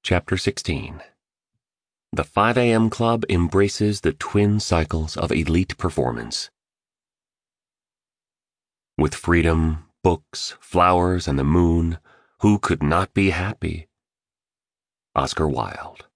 Chapter 16. The 5 a.m. Club embraces the twin cycles of elite performance. With freedom, books, flowers, and the moon, who could not be happy? Oscar Wilde.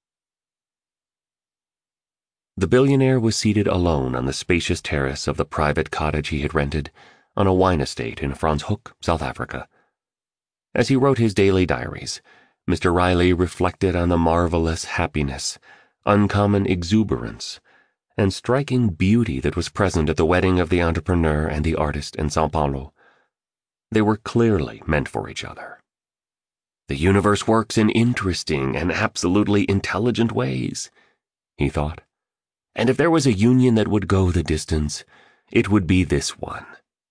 The billionaire was seated alone on the spacious terrace of the private cottage he had rented on a wine estate in Franschhoek, South Africa. As he wrote his daily diaries, Mr. Riley reflected on the marvelous happiness, uncommon exuberance, and striking beauty that was present at the wedding of the entrepreneur and the artist in Sao Paulo. They were clearly meant for each other. The universe works in interesting and absolutely intelligent ways, he thought, and if there was a union that would go the distance, it would be this one.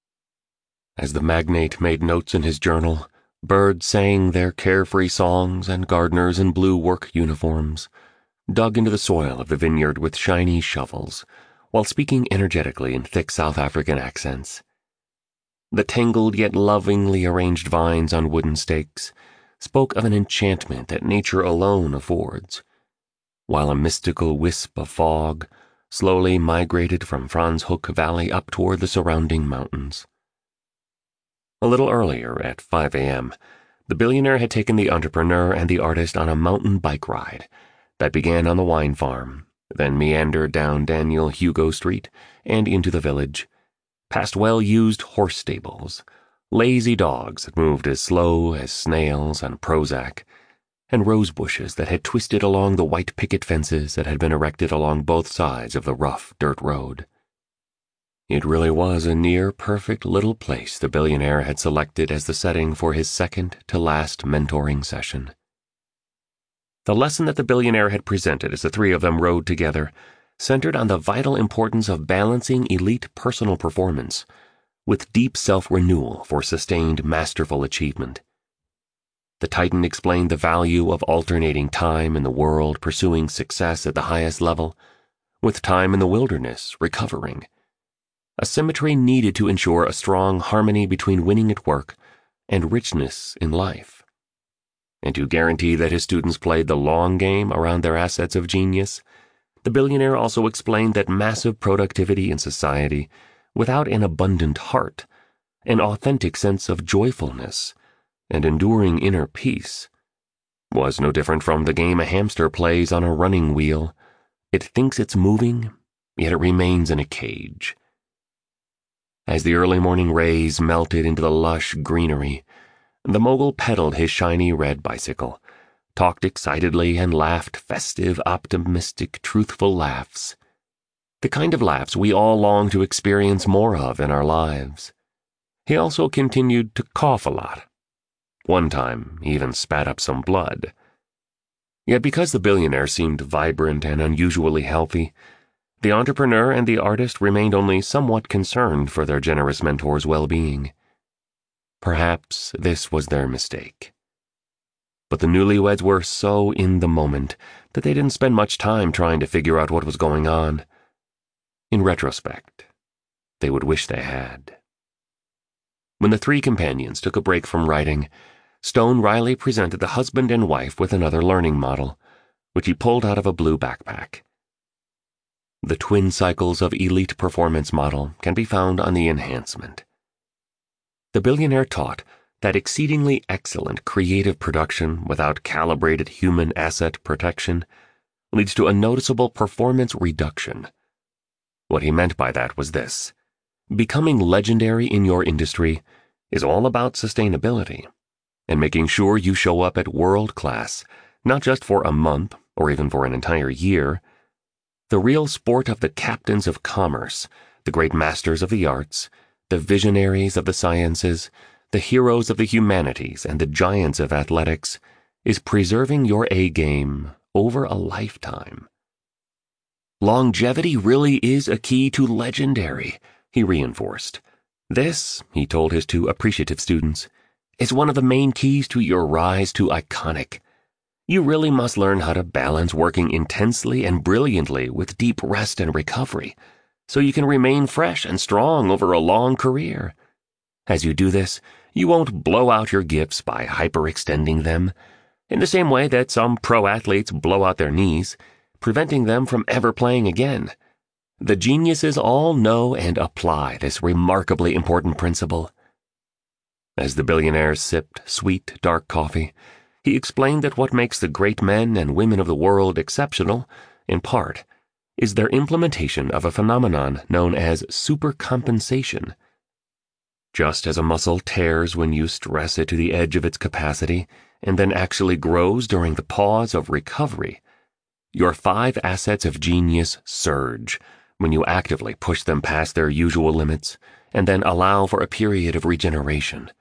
As the magnate made notes in his journal, birds sang their carefree songs, and gardeners in blue work uniforms dug into the soil of the vineyard with shiny shovels, while speaking energetically in thick South African accents. The tangled yet lovingly arranged vines on wooden stakes spoke of an enchantment that nature alone affords, while a mystical wisp of fog slowly migrated from Franschhoek Valley up toward the surrounding mountains. A little earlier, at 5 a.m., the billionaire had taken the entrepreneur and the artist on a mountain bike ride that began on the wine farm, then meandered down Daniel Hugo Street and into the village, past well-used horse stables, lazy dogs that moved as slow as snails on Prozac, and rose bushes that had twisted along the white picket fences that had been erected along both sides of the rough dirt road. It really was a near-perfect little place the billionaire had selected as the setting for his second-to-last mentoring session. The lesson that the billionaire had presented as the three of them rode together centered on the vital importance of balancing elite personal performance with deep self-renewal for sustained masterful achievement. The Titan explained the value of alternating time in the world pursuing success at the highest level with time in the wilderness recovering. A symmetry needed to ensure a strong harmony between winning at work and richness in life. And to guarantee that his students played the long game around their assets of genius, the billionaire also explained that massive productivity in society without an abundant heart, an authentic sense of joyfulness, and enduring inner peace was no different from the game a hamster plays on a running wheel. It thinks it's moving, yet it remains in a cage. As the early morning rays melted into the lush greenery, the mogul pedaled his shiny red bicycle, talked excitedly, and laughed festive, optimistic, truthful laughs. The kind of laughs we all long to experience more of in our lives. He also continued to cough a lot. One time, he even spat up some blood. Yet because the billionaire seemed vibrant and unusually healthy, the entrepreneur and the artist remained only somewhat concerned for their generous mentor's well-being. Perhaps this was their mistake. But the newlyweds were so in the moment that they didn't spend much time trying to figure out what was going on. In retrospect, they would wish they had. When the three companions took a break from writing, Stone Riley presented the husband and wife with another learning model, which he pulled out of a blue backpack. The twin cycles of elite performance model can be found on the enhancement. The billionaire taught that exceedingly excellent creative production without calibrated human asset protection leads to a noticeable performance reduction. What he meant by that was this: becoming legendary in your industry is all about sustainability and making sure you show up at world class, not just for a month or even for an entire year. The real sport of the captains of commerce, the great masters of the arts, the visionaries of the sciences, the heroes of the humanities, and the giants of athletics is preserving your A-game over a lifetime. Longevity really is a key to legendary, he reinforced. This, he told his two appreciative students, is one of the main keys to your rise to iconic. You really must learn how to balance working intensely and brilliantly with deep rest and recovery, so you can remain fresh and strong over a long career. As you do this, you won't blow out your gifts by hyperextending them. in the same way that some pro athletes blow out their knees, preventing them from ever playing again. The geniuses all know and apply this remarkably important principle. As the billionaire sipped sweet, dark coffee, he explained that what makes the great men and women of the world exceptional, in part, is their implementation of a phenomenon known as supercompensation. Just as a muscle tears when you stress it to the edge of its capacity and then actually grows during the pause of recovery, your 5 assets of genius surge when you actively push them past their usual limits and then allow for a period of regeneration.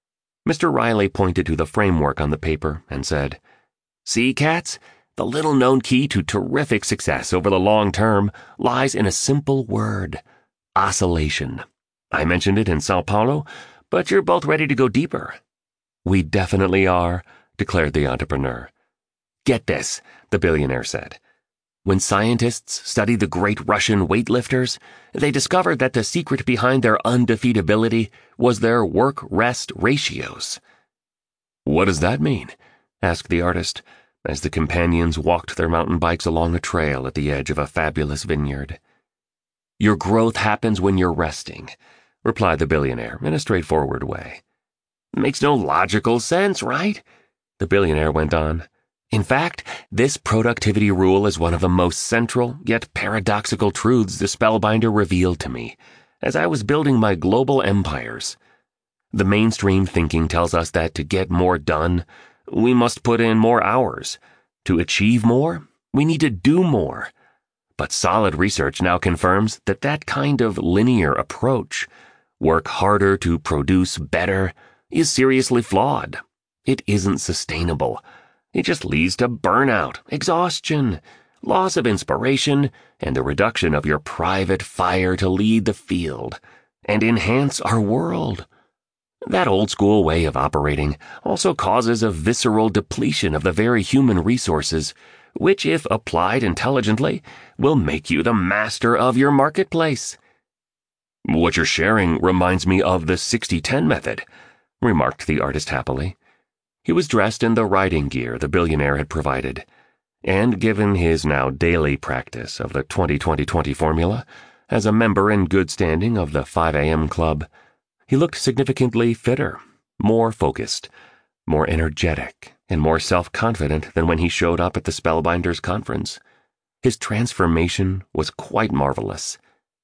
Mr. Riley pointed to the framework on the paper and said, "See, cats? The little-known key to terrific success over the long term lies in a simple word: oscillation. I mentioned it in Sao Paulo, but you're both ready to go deeper." "We definitely are," declared the entrepreneur. "Get this," the billionaire said. "When scientists studied the great Russian weightlifters, they discovered that the secret behind their undefeatability was their work-rest ratios." "What does that mean?" asked the artist, as the companions walked their mountain bikes along a trail at the edge of a fabulous vineyard. "Your growth happens when you're resting," replied the billionaire in a straightforward way. "Makes no logical sense, right?" the billionaire went on. "In fact, this productivity rule is one of the most central, yet paradoxical truths the Spellbinder revealed to me as I was building my global empires. The mainstream thinking tells us that to get more done, we must put in more hours. To achieve more, we need to do more. But solid research now confirms that that kind of linear approach, work harder to produce better, is seriously flawed. It isn't sustainable. It just leads to burnout, exhaustion, loss of inspiration, and the reduction of your private fire to lead the field and enhance our world. That old-school way of operating also causes a visceral depletion of the very human resources, which, if applied intelligently, will make you the master of your marketplace." "What you're sharing reminds me of the 60-10 method," remarked the artist happily. He was dressed in the riding gear the billionaire had provided, and given his now daily practice of the 20-20-20 formula, as a member in good standing of the 5 a.m. club, he looked significantly fitter, more focused, more energetic, and more self-confident than when he showed up at the Spellbinders conference. His transformation was quite marvelous.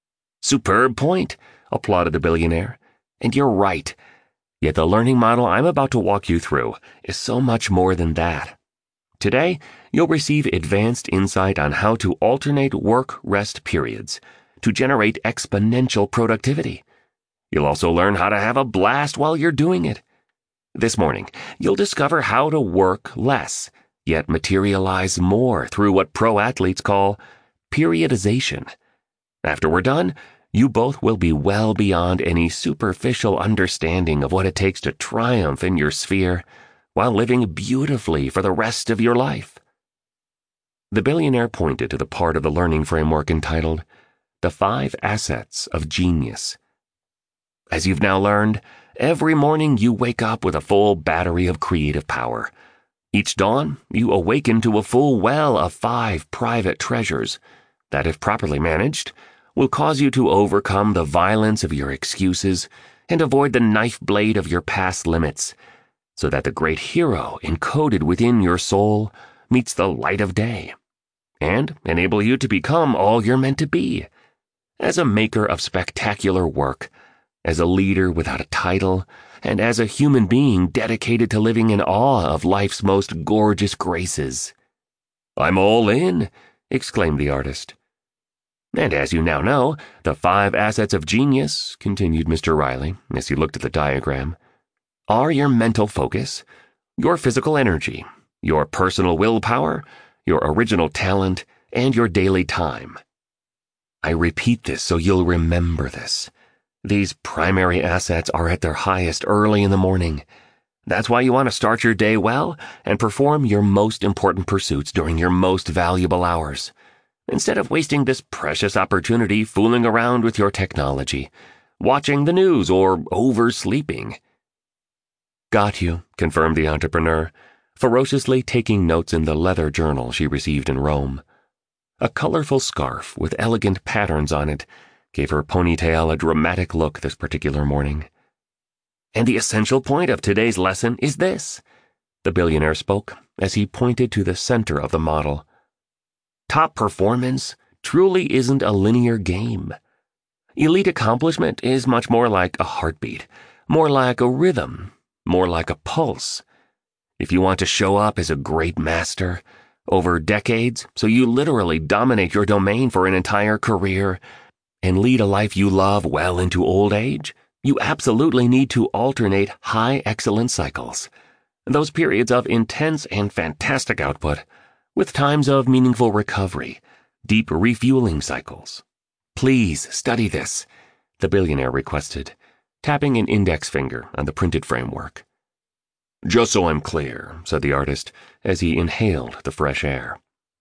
"Superb point," applauded the billionaire. "And you're right. Yet the learning model I'm about to walk you through is so much more than that. Today, you'll receive advanced insight on how to alternate work-rest periods to generate exponential productivity. You'll also learn how to have a blast while you're doing it. This morning, you'll discover how to work less, yet materialize more through what pro athletes call periodization. After we're done, you both will be well beyond any superficial understanding of what it takes to triumph in your sphere while living beautifully for the rest of your life." The billionaire pointed to the part of the learning framework entitled The 5 Assets of Genius. "As you've now learned, every morning you wake up with a full battery of creative power. Each dawn, you awaken to a full well of 5 private treasures that, if properly managed, will cause you to overcome the violence of your excuses and avoid the knife blade of your past limits, so that the great hero encoded within your soul meets the light of day, and enable you to become all you're meant to be, as a maker of spectacular work, as a leader without a title, and as a human being dedicated to living in awe of life's most gorgeous graces." "I'm all in," exclaimed the artist. "And as you now know, the 5 assets of genius," continued Mr. Riley as he looked at the diagram, "are your mental focus, your physical energy, your personal willpower, your original talent, and your daily time. I repeat this so you'll remember this. These primary assets are at their highest early in the morning. That's why you want to start your day well and perform your most important pursuits during your most valuable hours, instead of wasting this precious opportunity fooling around with your technology, watching the news, or oversleeping." "Got you," confirmed the entrepreneur, ferociously taking notes in the leather journal she received in Rome. A colorful scarf with elegant patterns on it gave her ponytail a dramatic look this particular morning. "And the essential point of today's lesson is this," the billionaire spoke as he pointed to the center of the model. "Top performance truly isn't a linear game. Elite accomplishment is much more like a heartbeat, more like a rhythm, more like a pulse. If you want to show up as a great master over decades, so you literally dominate your domain for an entire career and lead a life you love well into old age, you absolutely need to alternate high excellence cycles, those periods of intense and fantastic output, with times of meaningful recovery, deep refueling cycles. Please study this," the billionaire requested, tapping an index finger on the printed framework. "Just so I'm clear," said the artist as he inhaled the fresh air.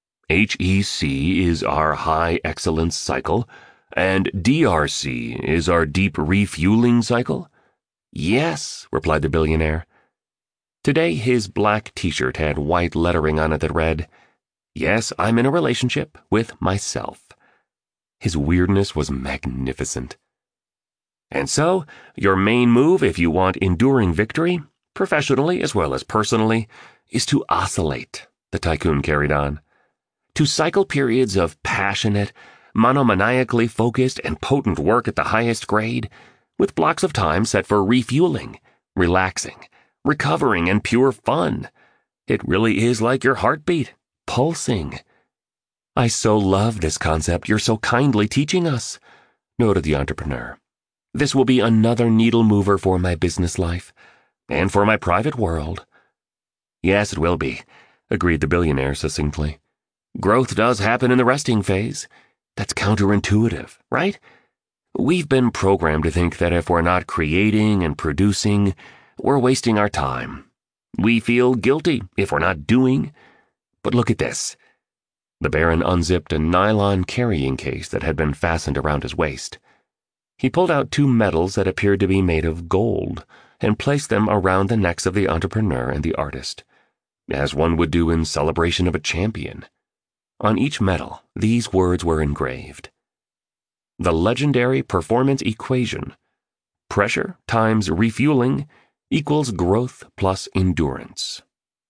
"HEC is our high excellence cycle, and DRC is our deep refueling cycle?" "Yes," replied the billionaire. Today his black t-shirt had white lettering on it that read, "Yes, I'm in a relationship with myself." His weirdness was magnificent. "And so, your main move if you want enduring victory, professionally as well as personally, is to oscillate," the tycoon carried on. "To cycle periods of passionate, monomaniacally focused and potent work at the highest grade, with blocks of time set for refueling, relaxing, recovering, and pure fun. It really is like your heartbeat, pulsing." "I so love this concept you're so kindly teaching us," noted the entrepreneur. "This will be another needle mover for my business life, and for my private world." "Yes, it will be," agreed the billionaire succinctly. "Growth does happen in the resting phase. That's counterintuitive, right? We've been programmed to think that if we're not creating and producing, we're wasting our time. We feel guilty if we're not doing. But look at this." The Baron unzipped a nylon carrying case that had been fastened around his waist. He pulled out 2 medals that appeared to be made of gold and placed them around the necks of the entrepreneur and the artist, as one would do in celebration of a champion. On each medal, these words were engraved: "The legendary performance equation. Pressure times refueling equals growth plus endurance."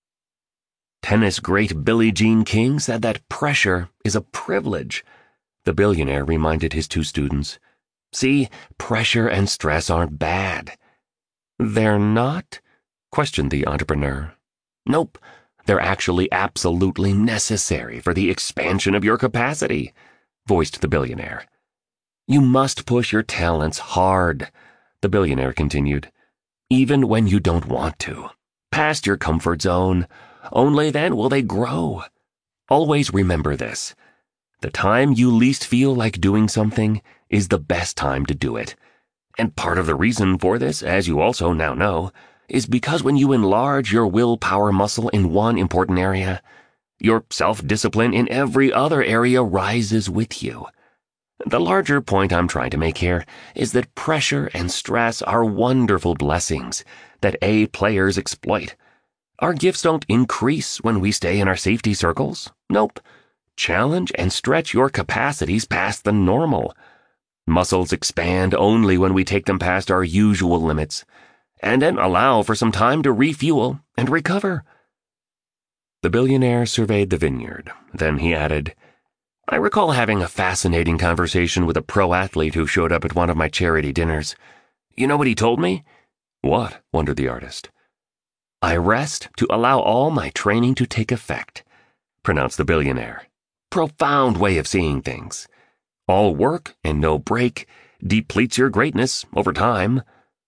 Tennis great Billie Jean King said that pressure is a privilege, the billionaire reminded his 2 students. "See, pressure and stress aren't bad." "They're not?" questioned the entrepreneur. "Nope. They're actually absolutely necessary for the expansion of your capacity," voiced the billionaire. "You must push your talents hard," the billionaire continued, "even when you don't want to, past your comfort zone. Only then will they grow. Always remember this. The time you least feel like doing something is the best time to do it. And part of the reason for this, as you also now know, is because when you enlarge your willpower muscle in one important area, your self-discipline in every other area rises with you. The larger point I'm trying to make here is that pressure and stress are wonderful blessings that A players exploit. Our gifts don't increase when we stay in our safety circles. Nope. Challenge and stretch your capacities past the normal. Muscles expand only when we take them past our usual limits, and then allow for some time to refuel and recover." The billionaire surveyed the vineyard. Then he added, "I recall having a fascinating conversation with a pro athlete who showed up at one of my charity dinners. You know what he told me?" "What?" wondered the artist. "I rest to allow all my training to take effect," pronounced the billionaire. "Profound way of seeing things. All work and no break depletes your greatness over time."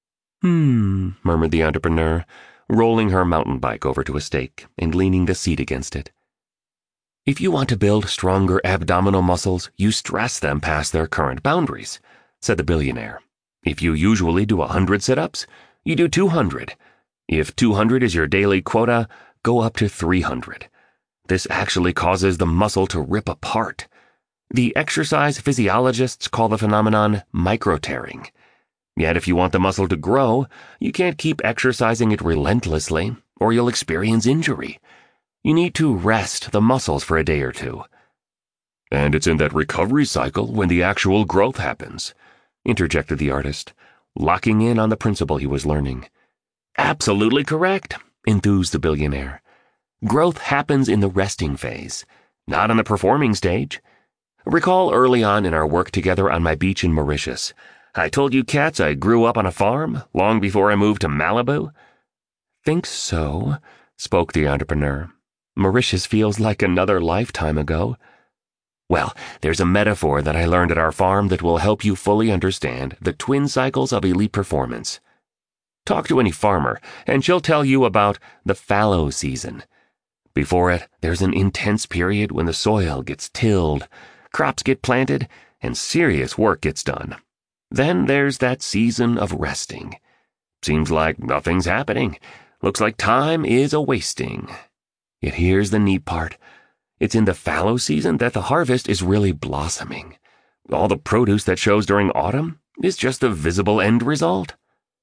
Murmured the entrepreneur, rolling her mountain bike over to a stake and leaning the seat against it. "If you want to build stronger abdominal muscles, you stress them past their current boundaries," said the billionaire. "If you usually do 100 sit-ups, you do 200. If 200 is your daily quota, go up to 300. This actually causes the muscle to rip apart. The exercise physiologists call the phenomenon micro-tearing. Yet if you want the muscle to grow, you can't keep exercising it relentlessly, or you'll experience injury. You need to rest the muscles for a day or two." "And it's in that recovery cycle when the actual growth happens," interjected the artist, locking in on the principle he was learning. "Absolutely correct," enthused the billionaire. "Growth happens in the resting phase, not in the performing stage. Recall early on in our work together on my beach in Mauritius, I told you cats I grew up on a farm long before I moved to Malibu?" "Think so," spoke the entrepreneur. "Mauritius feels like another lifetime ago." "Well, there's a metaphor that I learned at our farm that will help you fully understand the twin cycles of elite performance. Talk to any farmer, and she'll tell you about the fallow season. Before it, there's an intense period when the soil gets tilled, crops get planted, and serious work gets done. Then there's that season of resting. Seems like nothing's happening. Looks like time is a-wasting. Yet here's the neat part. It's in the fallow season that the harvest is really blossoming. All the produce that shows during autumn is just the visible end result."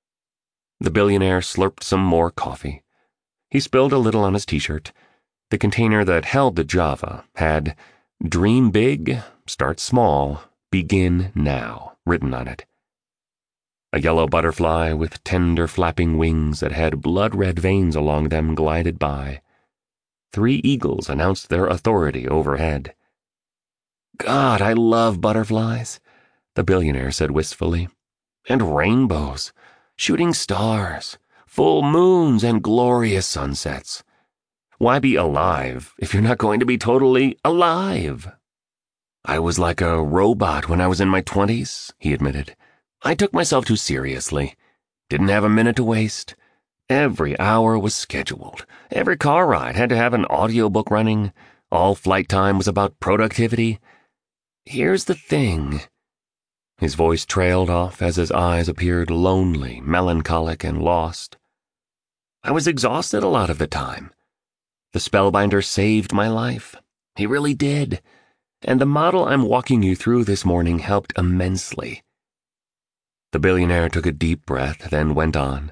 The billionaire slurped some more coffee. He spilled a little on his t-shirt. The container that held the Java had "Dream big, start small, begin now" written on it. A yellow butterfly with tender flapping wings that had blood-red veins along them glided by. 3 eagles announced their authority overhead. "God, I love butterflies," the billionaire said wistfully. "And rainbows, shooting stars, full moons, and glorious sunsets. Why be alive if you're not going to be totally alive?" "I was like a robot when I was in my 20s, he admitted. "I took myself too seriously. Didn't have a minute to waste. Every hour was scheduled. Every car ride had to have an audiobook running. All flight time was about productivity. Here's the thing." His voice trailed off as his eyes appeared lonely, melancholic, and lost. "I was exhausted a lot of the time. The Spellbinder saved my life. He really did. And the model I'm walking you through this morning helped immensely." The billionaire took a deep breath, then went on.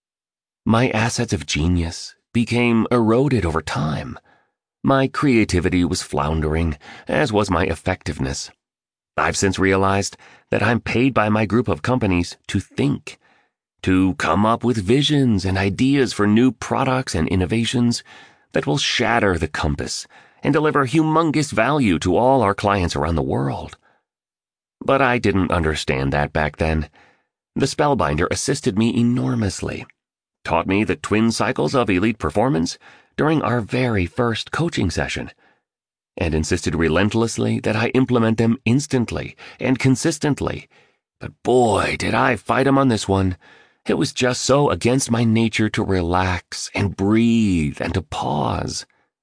"My assets of genius became eroded over time. My creativity was floundering, as was my effectiveness. I've since realized that I'm paid by my group of companies to think, to come up with visions and ideas for new products and innovations that will shatter the compass and deliver humongous value to all our clients around the world. But I didn't understand that back then. The Spellbinder assisted me enormously, taught me the twin cycles of elite performance during our very first coaching session, and insisted relentlessly that I implement them instantly and consistently. But boy, did I fight him on this one. It was just so against my nature to relax and breathe and to pause.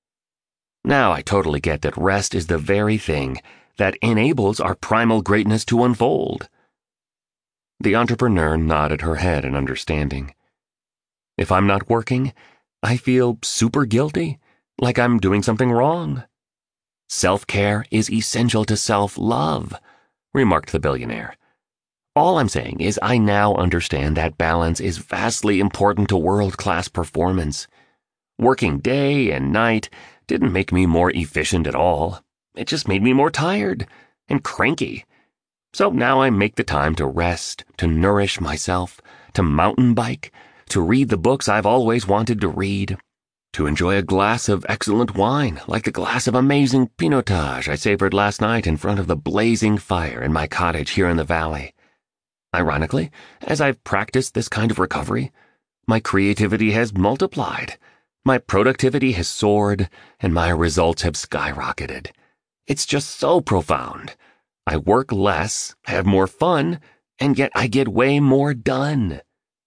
Now I totally get that rest is the very thing that enables our primal greatness to unfold." The entrepreneur nodded her head in understanding. "If I'm not working, I feel super guilty, like I'm doing something wrong." "Self-care is essential to self-love," remarked the billionaire. "All I'm saying is I now understand that balance is vastly important to world-class performance. Working day and night didn't make me more efficient at all. It just made me more tired and cranky. So now I make the time to rest, to nourish myself, to mountain bike, to read the books I've always wanted to read, to enjoy a glass of excellent wine like the glass of amazing Pinotage I savored last night in front of the blazing fire in my cottage here in the valley. Ironically, as I've practiced this kind of recovery, my creativity has multiplied, my productivity has soared, and my results have skyrocketed. It's just so profound. I work less, have more fun, and yet I get way more done."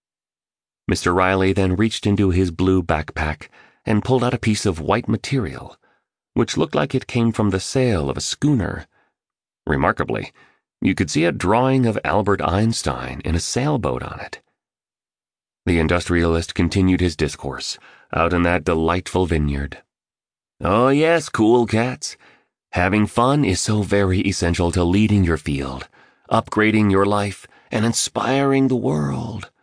Mr. Riley then reached into his blue backpack and pulled out a piece of white material, which looked like it came from the sail of a schooner. Remarkably, you could see a drawing of Albert Einstein in a sailboat on it. The industrialist continued his discourse out in that delightful vineyard. "Oh yes, cool cats. Having fun is so very essential to leading your field, upgrading your life, and inspiring the world.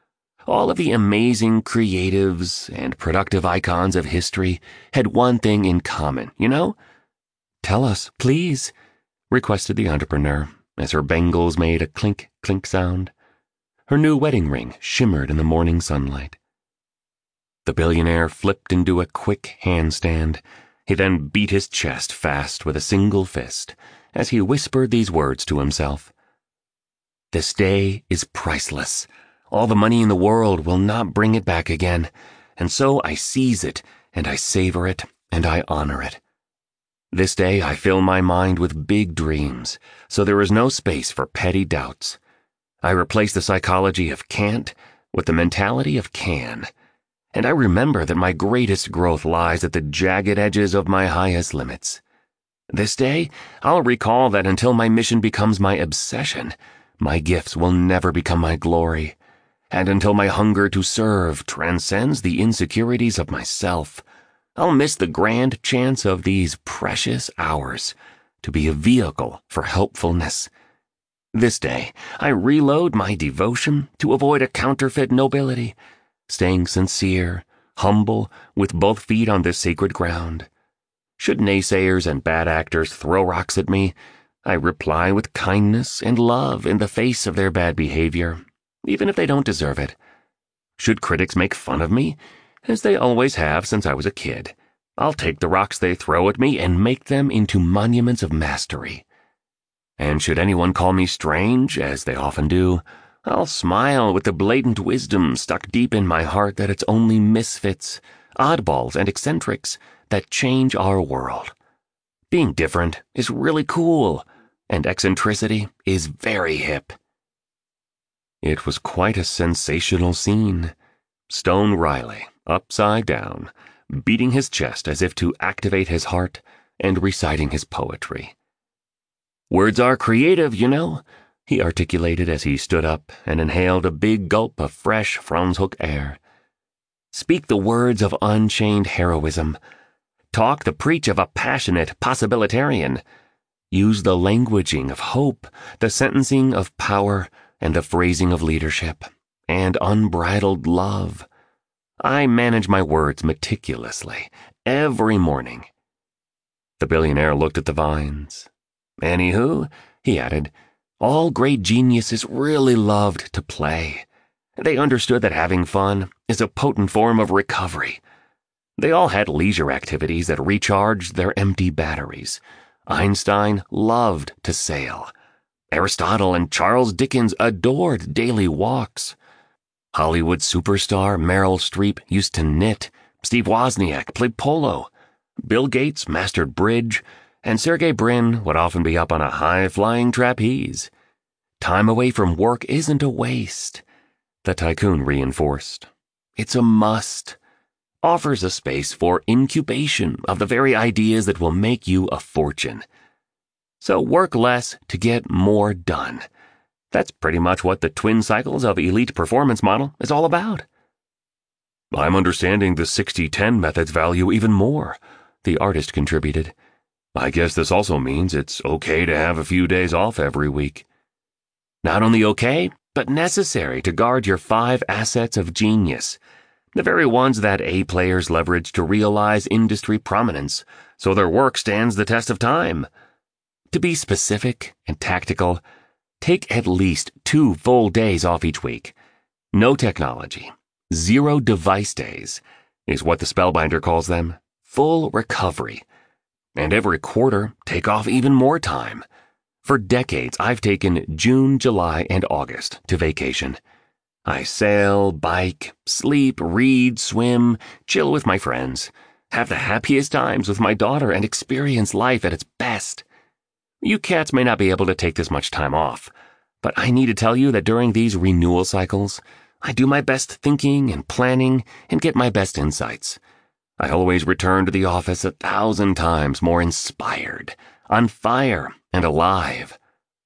all of the amazing creatives and productive icons of history had one thing in common, you know? "Tell us, please," requested the entrepreneur as her bangles made a clink-clink sound. Her new wedding ring shimmered in the morning sunlight. The billionaire flipped into a quick handstand. He then beat his chest fast with a single fist as he whispered these words to himself. "This day is priceless. All the money in the world will not bring it back again, and so I seize it, and I savor it, and I honor it. This day I fill my mind with big dreams, so there is no space for petty doubts. I replace the psychology of can't with the mentality of can. And I remember that my greatest growth lies at the jagged edges of my highest limits. This day, I'll recall that until my mission becomes my obsession, my gifts will never become my glory. And until my hunger to serve transcends the insecurities of myself, I'll miss the grand chance of these precious hours to be a vehicle for helpfulness. This day, I reload my devotion to avoid a counterfeit nobility, staying sincere, humble, with both feet on this sacred ground. Should naysayers and bad actors throw rocks at me, I reply with kindness and love in the face of their bad behavior, even if they don't deserve it. Should critics make fun of me, as they always have since I was a kid, I'll take the rocks they throw at me and make them into monuments of mastery. And should anyone call me strange, as they often do, I'll smile with the blatant wisdom stuck deep in my heart that it's only misfits, oddballs, and eccentrics that change our world. Being different is really cool, and eccentricity is very hip. It was quite a sensational scene. Stone Riley, upside down, beating his chest as if to activate his heart, and reciting his poetry. "Words are creative, you know," he articulated as he stood up and inhaled a big gulp of fresh Franz Hook air. "Speak the words of unchained heroism. Talk the preach of a passionate possibilitarian. Use the languaging of hope, the sentencing of power, and the phrasing of leadership, and unbridled love. I manage my words meticulously, every morning." The billionaire looked at the vines. "Anywho," he added, "all great geniuses really loved to play. They understood that having fun is a potent form of recovery. They all had leisure activities that recharged their empty batteries. Einstein loved to sail. Aristotle and Charles Dickens adored daily walks. Hollywood superstar Meryl Streep used to knit. Steve Wozniak played polo. Bill Gates mastered bridge, and Sergey Brin would often be up on a high-flying trapeze. Time away from work isn't a waste," the tycoon reinforced. "It's a must. Offers a space for incubation of the very ideas that will make you a fortune. So work less to get more done. That's pretty much what the twin cycles of elite performance model is all about." "I'm understanding the 60-10 method's value even more," the artist contributed. "I guess this also means it's okay to have a few days off every week." "Not only okay, but necessary to guard your 5 assets of genius, the very ones that A players leverage to realize industry prominence, so their work stands the test of time. To be specific and tactical, take at least 2 full days off each week. No technology, 0 device days, is what the Spellbinder calls them. Full recovery. And every quarter, take off even more time. For decades, I've taken June, July, and August to vacation. I sail, bike, sleep, read, swim, chill with my friends, have the happiest times with my daughter, and experience life at its best. You cats may not be able to take this much time off, but I need to tell you that during these renewal cycles, I do my best thinking and planning and get my best insights. I always return to the office 1,000 times more inspired, on fire, and alive."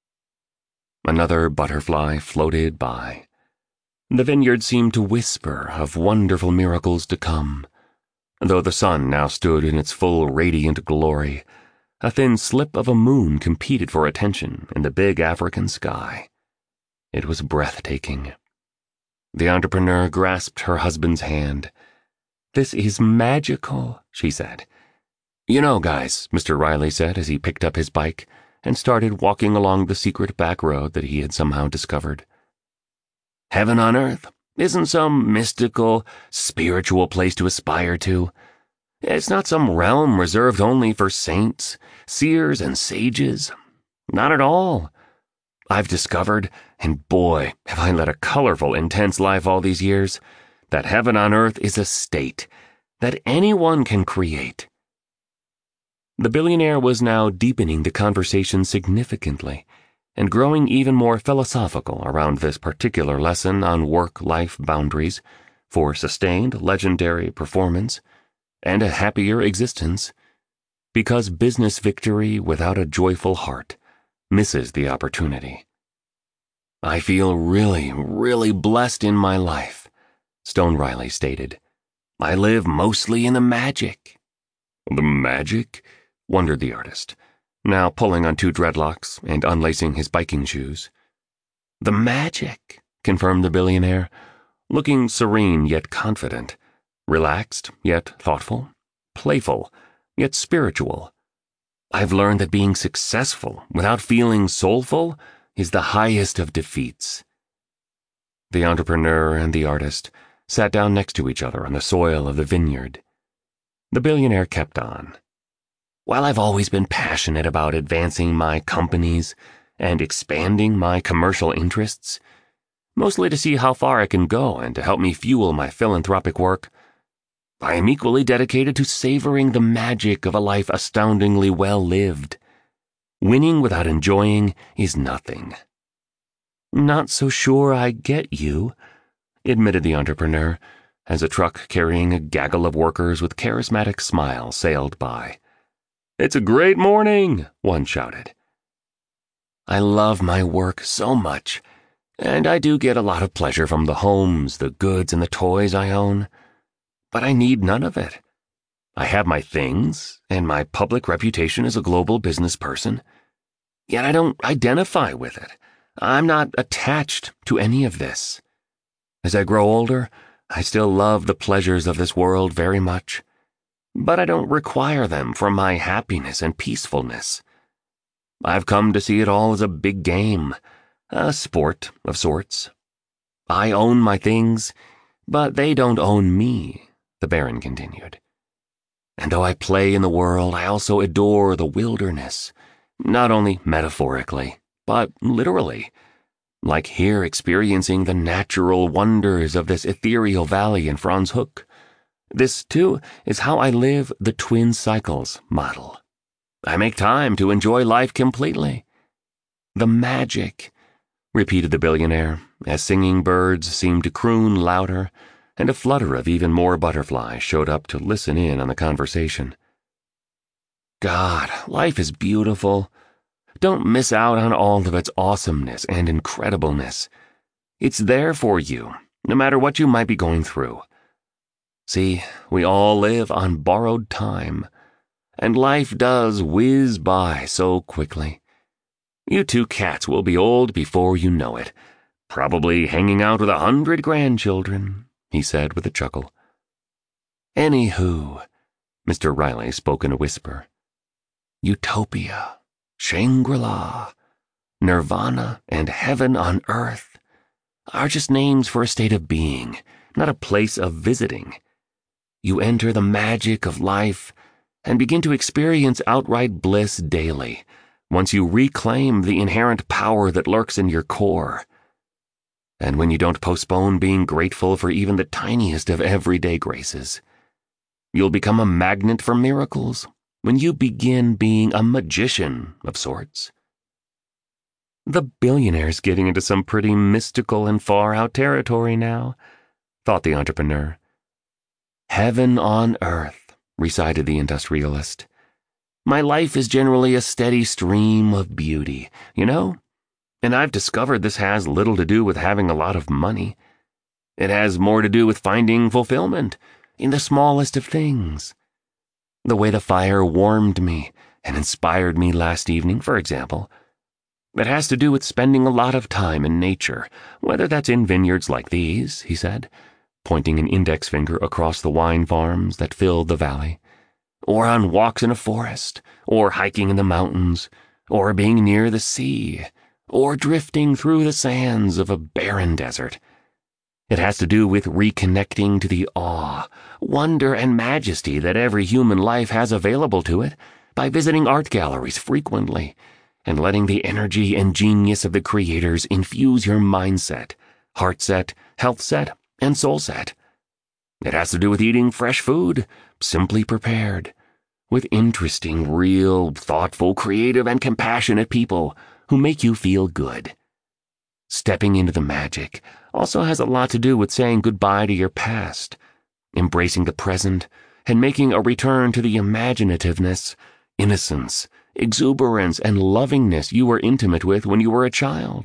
Another butterfly floated by. The vineyard seemed to whisper of wonderful miracles to come. Though the sun now stood in its full radiant glory, a thin slip of a moon competed for attention in the big African sky. It was breathtaking. The entrepreneur grasped her husband's hand. "This is magical," she said. "You know, guys," Mr. Riley said as he picked up his bike and started walking along the secret back road that he had somehow discovered. "Heaven on earth isn't some mystical, spiritual place to aspire to. It's not some realm reserved only for saints, seers, and sages. Not at all. I've discovered, and boy, have I led a colorful, intense life all these years, that heaven on earth is a state that anyone can create." The billionaire was now deepening the conversation significantly and growing even more philosophical around this particular lesson on work-life boundaries for sustained legendary performance and a happier existence, because business victory without a joyful heart misses the opportunity. "I feel really, really blessed in my life," Stone Riley stated. "I live mostly in the magic." "The magic?" wondered the artist, now pulling on 2 dreadlocks and unlacing his biking shoes. "The magic," confirmed the billionaire, looking serene yet confident, relaxed yet thoughtful, playful yet spiritual. "I've learned that being successful without feeling soulful is the highest of defeats." The entrepreneur and the artist sat down next to each other on the soil of the vineyard. The billionaire kept on. "While I've always been passionate about advancing my companies and expanding my commercial interests, mostly to see how far I can go and to help me fuel my philanthropic work, I am equally dedicated to savoring the magic of a life astoundingly well lived. Winning without enjoying is nothing." "Not so sure I get you," admitted the entrepreneur, as a truck carrying a gaggle of workers with charismatic smiles sailed by. "It's a great morning," one shouted. "I love my work so much, and I do get a lot of pleasure from the homes, the goods, and the toys I own. But I need none of it. I have my things and my public reputation as a global business person, yet I don't identify with it. I'm not attached to any of this. As I grow older, I still love the pleasures of this world very much, but I don't require them for my happiness and peacefulness. I've come to see it all as a big game, a sport of sorts. I own my things, but they don't own me," the Baron continued. "And though I play in the world, I also adore the wilderness, not only metaphorically, but literally, like here experiencing the natural wonders of this ethereal valley in Franz Hook. This, too, is how I live the twin cycles model. I make time to enjoy life completely." "The magic," repeated the billionaire, as singing birds seemed to croon louder, and a flutter of even more butterflies showed up to listen in on the conversation. "God, life is beautiful. Don't miss out on all of its awesomeness and incredibleness. It's there for you, no matter what you might be going through. See, we all live on borrowed time, and life does whiz by so quickly. You 2 cats will be old before you know it, probably hanging out with 100 grandchildren," he said with a chuckle. "Anywho," Mr. Riley spoke in a whisper, "Utopia, Shangri-La, Nirvana, and heaven on earth are just names for a state of being, not a place of visiting. You enter the magic of life and begin to experience outright bliss daily once you reclaim the inherent power that lurks in your core. And when you don't postpone being grateful for even the tiniest of everyday graces, you'll become a magnet for miracles when you begin being a magician of sorts." "The billionaire's getting into some pretty mystical and far-out territory now," thought the entrepreneur. "Heaven on earth," recited the industrialist. "My life is generally a steady stream of beauty, you know? And I've discovered this has little to do with having a lot of money. It has more to do with finding fulfillment in the smallest of things. The way the fire warmed me and inspired me last evening, for example. It has to do with spending a lot of time in nature, whether that's in vineyards like these," he said, pointing an index finger across the wine farms that filled the valley, "or on walks in a forest, or hiking in the mountains, or being near the sea, or drifting through the sands of a barren desert. It has to do with reconnecting to the awe, wonder, and majesty that every human life has available to it by visiting art galleries frequently and letting the energy and genius of the creators infuse your mindset, heart set, health set, and soul set. It has to do with eating fresh food, simply prepared, with interesting, real, thoughtful, creative, and compassionate people who make you feel good. Stepping into the magic also has a lot to do with saying goodbye to your past, embracing the present, and making a return to the imaginativeness, innocence, exuberance, and lovingness you were intimate with when you were a child.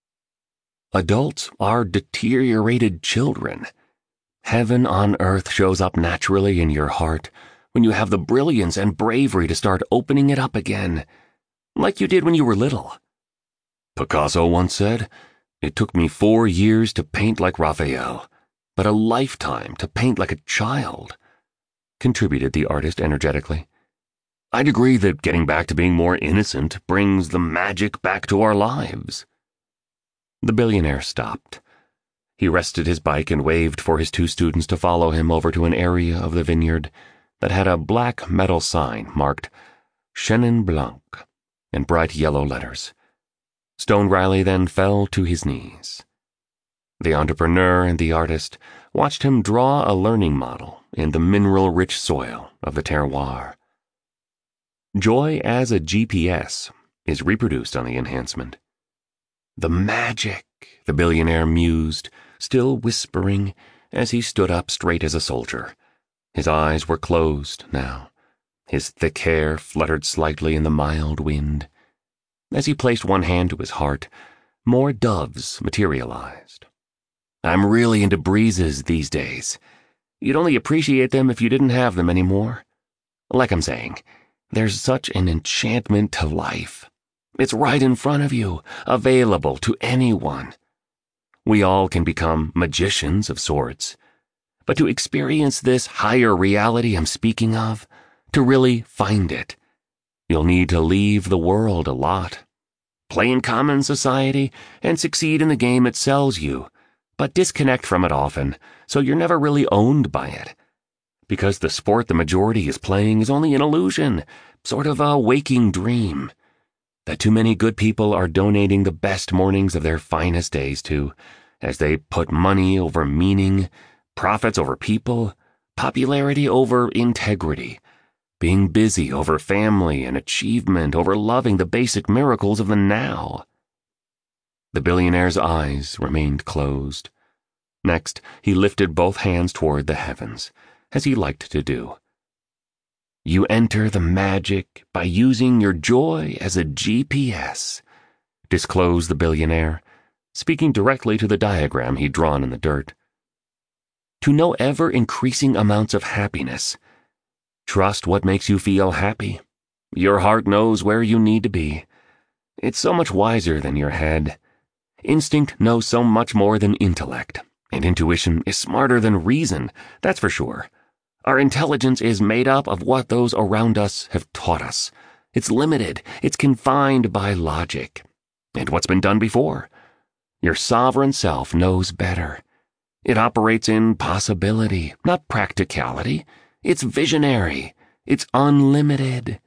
Adults are deteriorated children. Heaven on earth shows up naturally in your heart when you have the brilliance and bravery to start opening it up again, like you did when you were little. Picasso once said, "It took me 4 years to paint like Raphael, but a lifetime to paint like a child," contributed the artist energetically. "I'd agree that getting back to being more innocent brings the magic back to our lives." The billionaire stopped. He rested his bike and waved for his 2 students to follow him over to an area of the vineyard that had a black metal sign marked Chenin Blanc in bright yellow letters. Stone Riley then fell to his knees. The entrepreneur and the artist watched him draw a learning model in the mineral-rich soil of the terroir. Joy as a GPS is reproduced on the enhancement. "The magic," the billionaire mused, still whispering as he stood up straight as a soldier. His eyes were closed now. His thick hair fluttered slightly in the mild wind. As he placed one hand to his heart, more doves materialized. "I'm really into breezes these days. You'd only appreciate them if you didn't have them anymore. Like I'm saying, there's such an enchantment to life. It's right in front of you, available to anyone. We all can become magicians of sorts. But to experience this higher reality I'm speaking of, to really find it, you'll need to leave the world a lot. Play in common society and succeed in the game it sells you, but disconnect from it often so you're never really owned by it. Because the sport the majority is playing is only an illusion, sort of a waking dream, that too many good people are donating the best mornings of their finest days to, as they put money over meaning, profits over people, popularity over integrity, being busy over family and achievement over loving the basic miracles of the now." The billionaire's eyes remained closed. Next, he lifted both hands toward the heavens, as he liked to do. "You enter the magic by using your joy as a GPS," disclosed the billionaire, speaking directly to the diagram he'd drawn in the dirt. "To know ever-increasing amounts of happiness, trust what makes you feel happy. Your heart knows where you need to be. It's so much wiser than your head. Instinct knows so much more than intellect, and intuition is smarter than reason, that's for sure. Our intelligence is made up of what those around us have taught us. It's limited, it's confined by logic, and what's been done before. Your sovereign self knows better. It operates in possibility, not practicality. It's visionary. It's unlimited."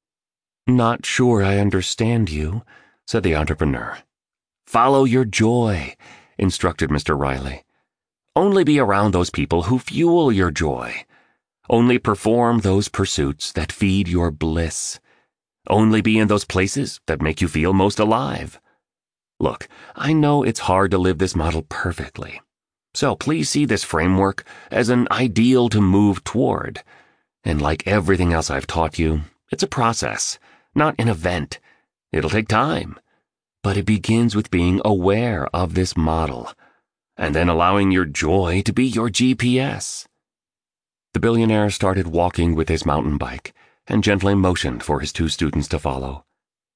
"Not sure I understand you," said the entrepreneur. "Follow your joy," instructed Mr. Riley. "Only be around those people who fuel your joy. Only perform those pursuits that feed your bliss. Only be in those places that make you feel most alive. Look, I know it's hard to live this model perfectly. So please see this framework as an ideal to move toward. And like everything else I've taught you, it's a process, not an event. It'll take time. But it begins with being aware of this model, and then allowing your joy to be your GPS." The billionaire started walking with his mountain bike and gently motioned for his 2 students to follow.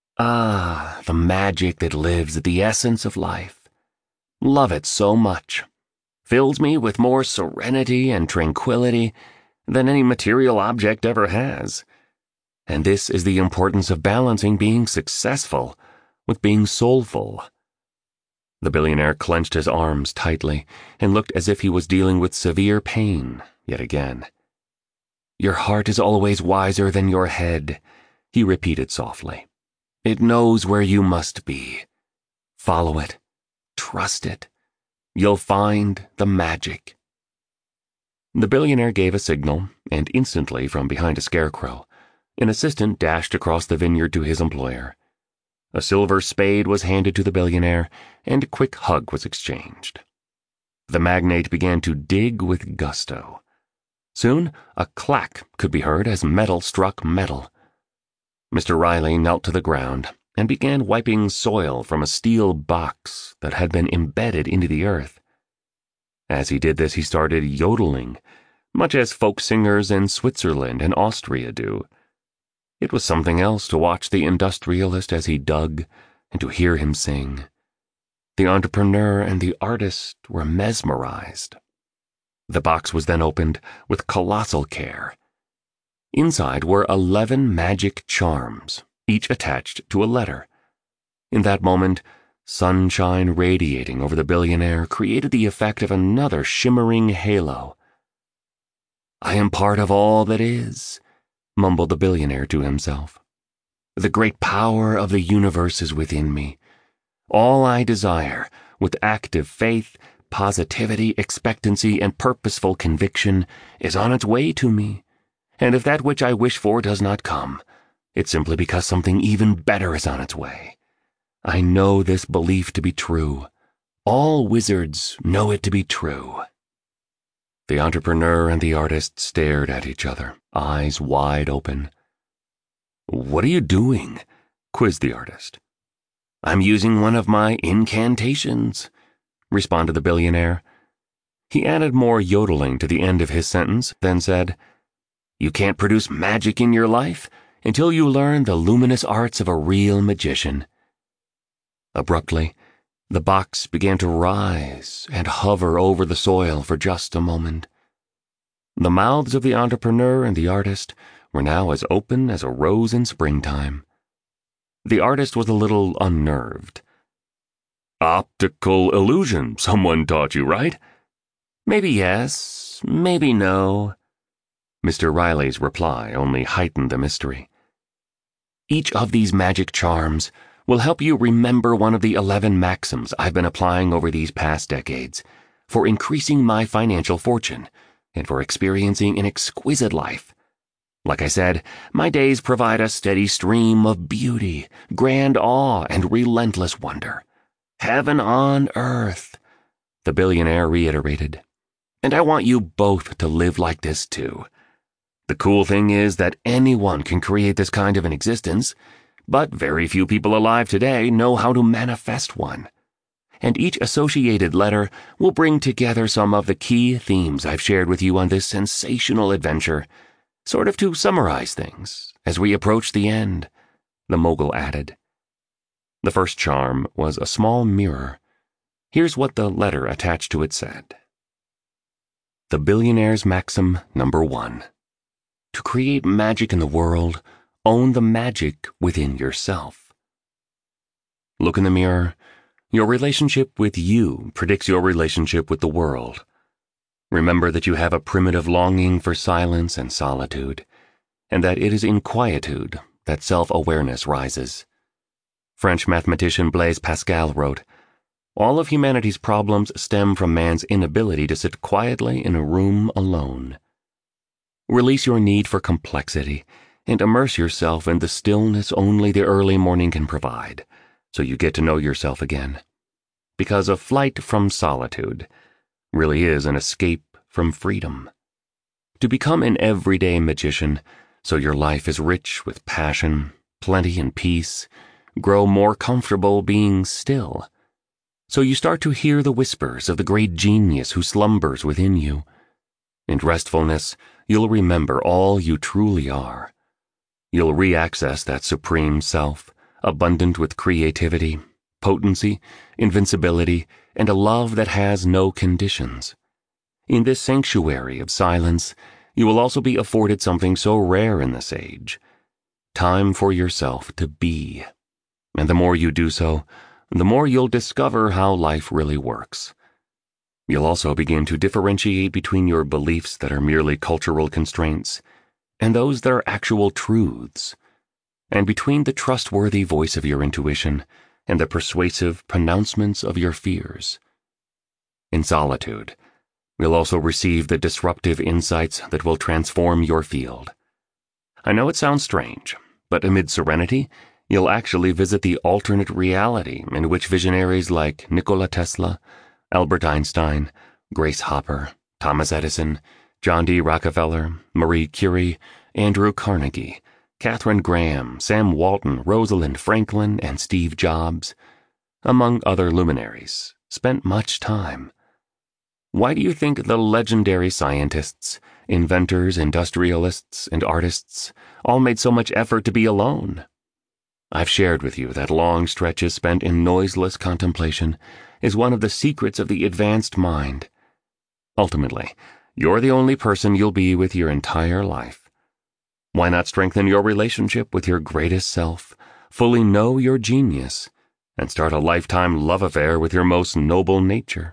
Ah, the magic that lives at the essence of life. Love it so much. Fills me with more serenity and tranquility than any material object ever has. And this is the importance of balancing being successful with being soulful. The billionaire clenched his arms tightly and looked as if he was dealing with severe pain yet again. Your heart is always wiser than your head, he repeated softly. It knows where you must be. Follow it. Trust it. You'll find the magic. The billionaire gave a signal, and instantly from behind a scarecrow, an assistant dashed across the vineyard to his employer. A silver spade was handed to the billionaire, and a quick hug was exchanged. The magnate began to dig with gusto. Soon, a clack could be heard as metal struck metal. Mr. Riley knelt to the ground and began wiping soil from a steel box that had been embedded into the earth. As he did this, he started yodeling, much as folk singers in Switzerland and Austria do. It was something else to watch the industrialist as he dug and to hear him sing. The entrepreneur and the artist were mesmerized. The box was then opened with colossal care. Inside were 11 magic charms, each attached to a letter. In that moment, sunshine radiating over the billionaire created the effect of another shimmering halo. I am part of all that is, mumbled the billionaire to himself. The great power of the universe is within me. All I desire, with active faith, positivity, expectancy, and purposeful conviction, is on its way to me. And if that which I wish for does not come, it's simply because something even better is on its way. I know this belief to be true. All wizards know it to be true. The entrepreneur and the artist stared at each other, eyes wide open. What are you doing? Quizzed the artist. I'm using one of my incantations, responded the billionaire. He added more yodeling to the end of his sentence, then said, You can't produce magic in your life until you learn the luminous arts of a real magician. Abruptly, the box began to rise and hover over the soil for just a moment. The mouths of the entrepreneur and the artist were now as open as a rose in springtime. The artist was a little unnerved. Optical illusion, someone taught you, right? Maybe yes, maybe no. Mr. Riley's reply only heightened the mystery. Each of these magic charms will help you remember one of the 11 maxims I've been applying over these past decades for increasing my financial fortune and for experiencing an exquisite life. Like I said, my days provide a steady stream of beauty, grand awe, and relentless wonder. Heaven on earth, the billionaire reiterated. And I want you both to live like this too. The cool thing is that anyone can create this kind of an existence, but very few people alive today know how to manifest one. And each associated letter will bring together some of the key themes I've shared with you on this sensational adventure, sort of to summarize things as we approach the end, the mogul added. The first charm was a small mirror. Here's what the letter attached to it said. The billionaire's maxim number 1. To create magic in the world, own the magic within yourself. Look in the mirror. Your relationship with you predicts your relationship with the world. Remember that you have a primitive longing for silence and solitude, and that it is in quietude that self-awareness rises. French mathematician Blaise Pascal wrote, All of humanity's problems stem from man's inability to sit quietly in a room alone. Release your need for complexity and immerse yourself in the stillness only the early morning can provide, so you get to know yourself again. Because a flight from solitude really is an escape from freedom. To become an everyday magician, so your life is rich with passion, plenty and peace, grow more comfortable being still. So you start to hear the whispers of the great genius who slumbers within you. In restfulness, you'll remember all you truly are. You'll re-access that supreme self, abundant with creativity, potency, invincibility, and a love that has no conditions. In this sanctuary of silence, you will also be afforded something so rare in this age: time for yourself to be. And the more you do so, the more you'll discover how life really works. You'll also begin to differentiate between your beliefs that are merely cultural constraints and those that are actual truths, and between the trustworthy voice of your intuition and the persuasive pronouncements of your fears. In solitude, you'll also receive the disruptive insights that will transform your field. I know it sounds strange, but amid serenity, you'll actually visit the alternate reality in which visionaries like Nikola Tesla, Albert Einstein, Grace Hopper, Thomas Edison, John D. Rockefeller, Marie Curie, Andrew Carnegie, Katharine Graham, Sam Walton, Rosalind Franklin, and Steve Jobs, among other luminaries, spent much time. Why do you think the legendary scientists, inventors, industrialists, and artists all made so much effort to be alone? I've shared with you that long stretches spent in noiseless contemplation is one of the secrets of the advanced mind. Ultimately, you're the only person you'll be with your entire life. Why not strengthen your relationship with your greatest self, fully know your genius, and start a lifetime love affair with your most noble nature?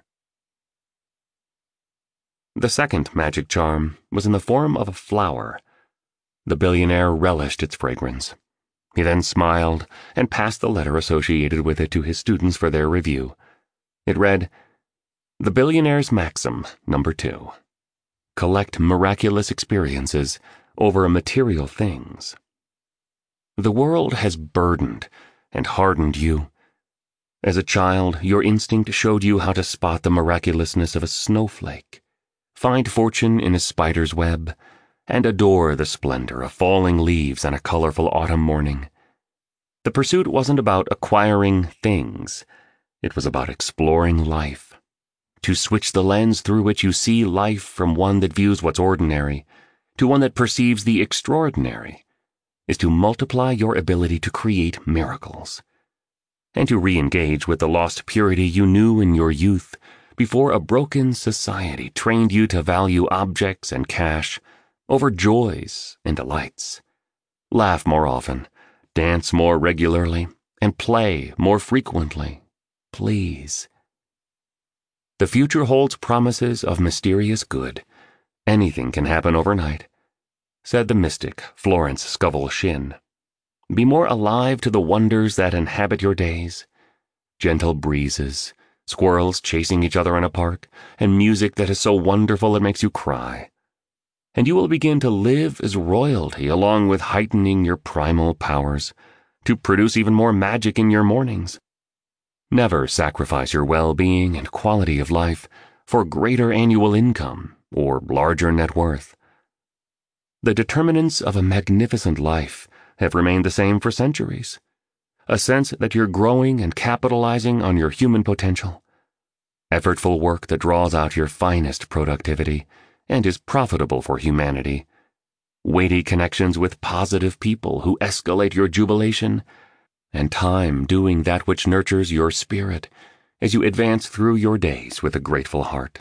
The second magic charm was in the form of a flower. The billionaire relished its fragrance. He then smiled and passed the letter associated with it to his students for their review. It read, "The Billionaire's Maxim, Number 2. Collect miraculous experiences over material things." The world has burdened and hardened you. As a child, your instinct showed you how to spot the miraculousness of a snowflake, find fortune in a spider's web, and adore the splendor of falling leaves on a colorful autumn morning. The pursuit wasn't about acquiring things. It was about exploring life. To switch the lens through which you see life from one that views what's ordinary to one that perceives the extraordinary is to multiply your ability to create miracles, and to re-engage with the lost purity you knew in your youth before a broken society trained you to value objects and cash over joys and delights. Laugh more often, dance more regularly, and play more frequently, please. The future holds promises of mysterious good. Anything can happen overnight, said the mystic Florence Scovel Shinn. Be more alive to the wonders that inhabit your days. Gentle breezes, squirrels chasing each other in a park, and music that is so wonderful it makes you cry. And you will begin to live as royalty along with heightening your primal powers, to produce even more magic in your mornings. Never sacrifice your well-being and quality of life for greater annual income or larger net worth. The determinants of a magnificent life have remained the same for centuries. A sense that you're growing and capitalizing on your human potential. Effortful work that draws out your finest productivity and is profitable for humanity. Weighty connections with positive people who escalate your jubilation, and time doing that which nurtures your spirit as you advance through your days with a grateful heart.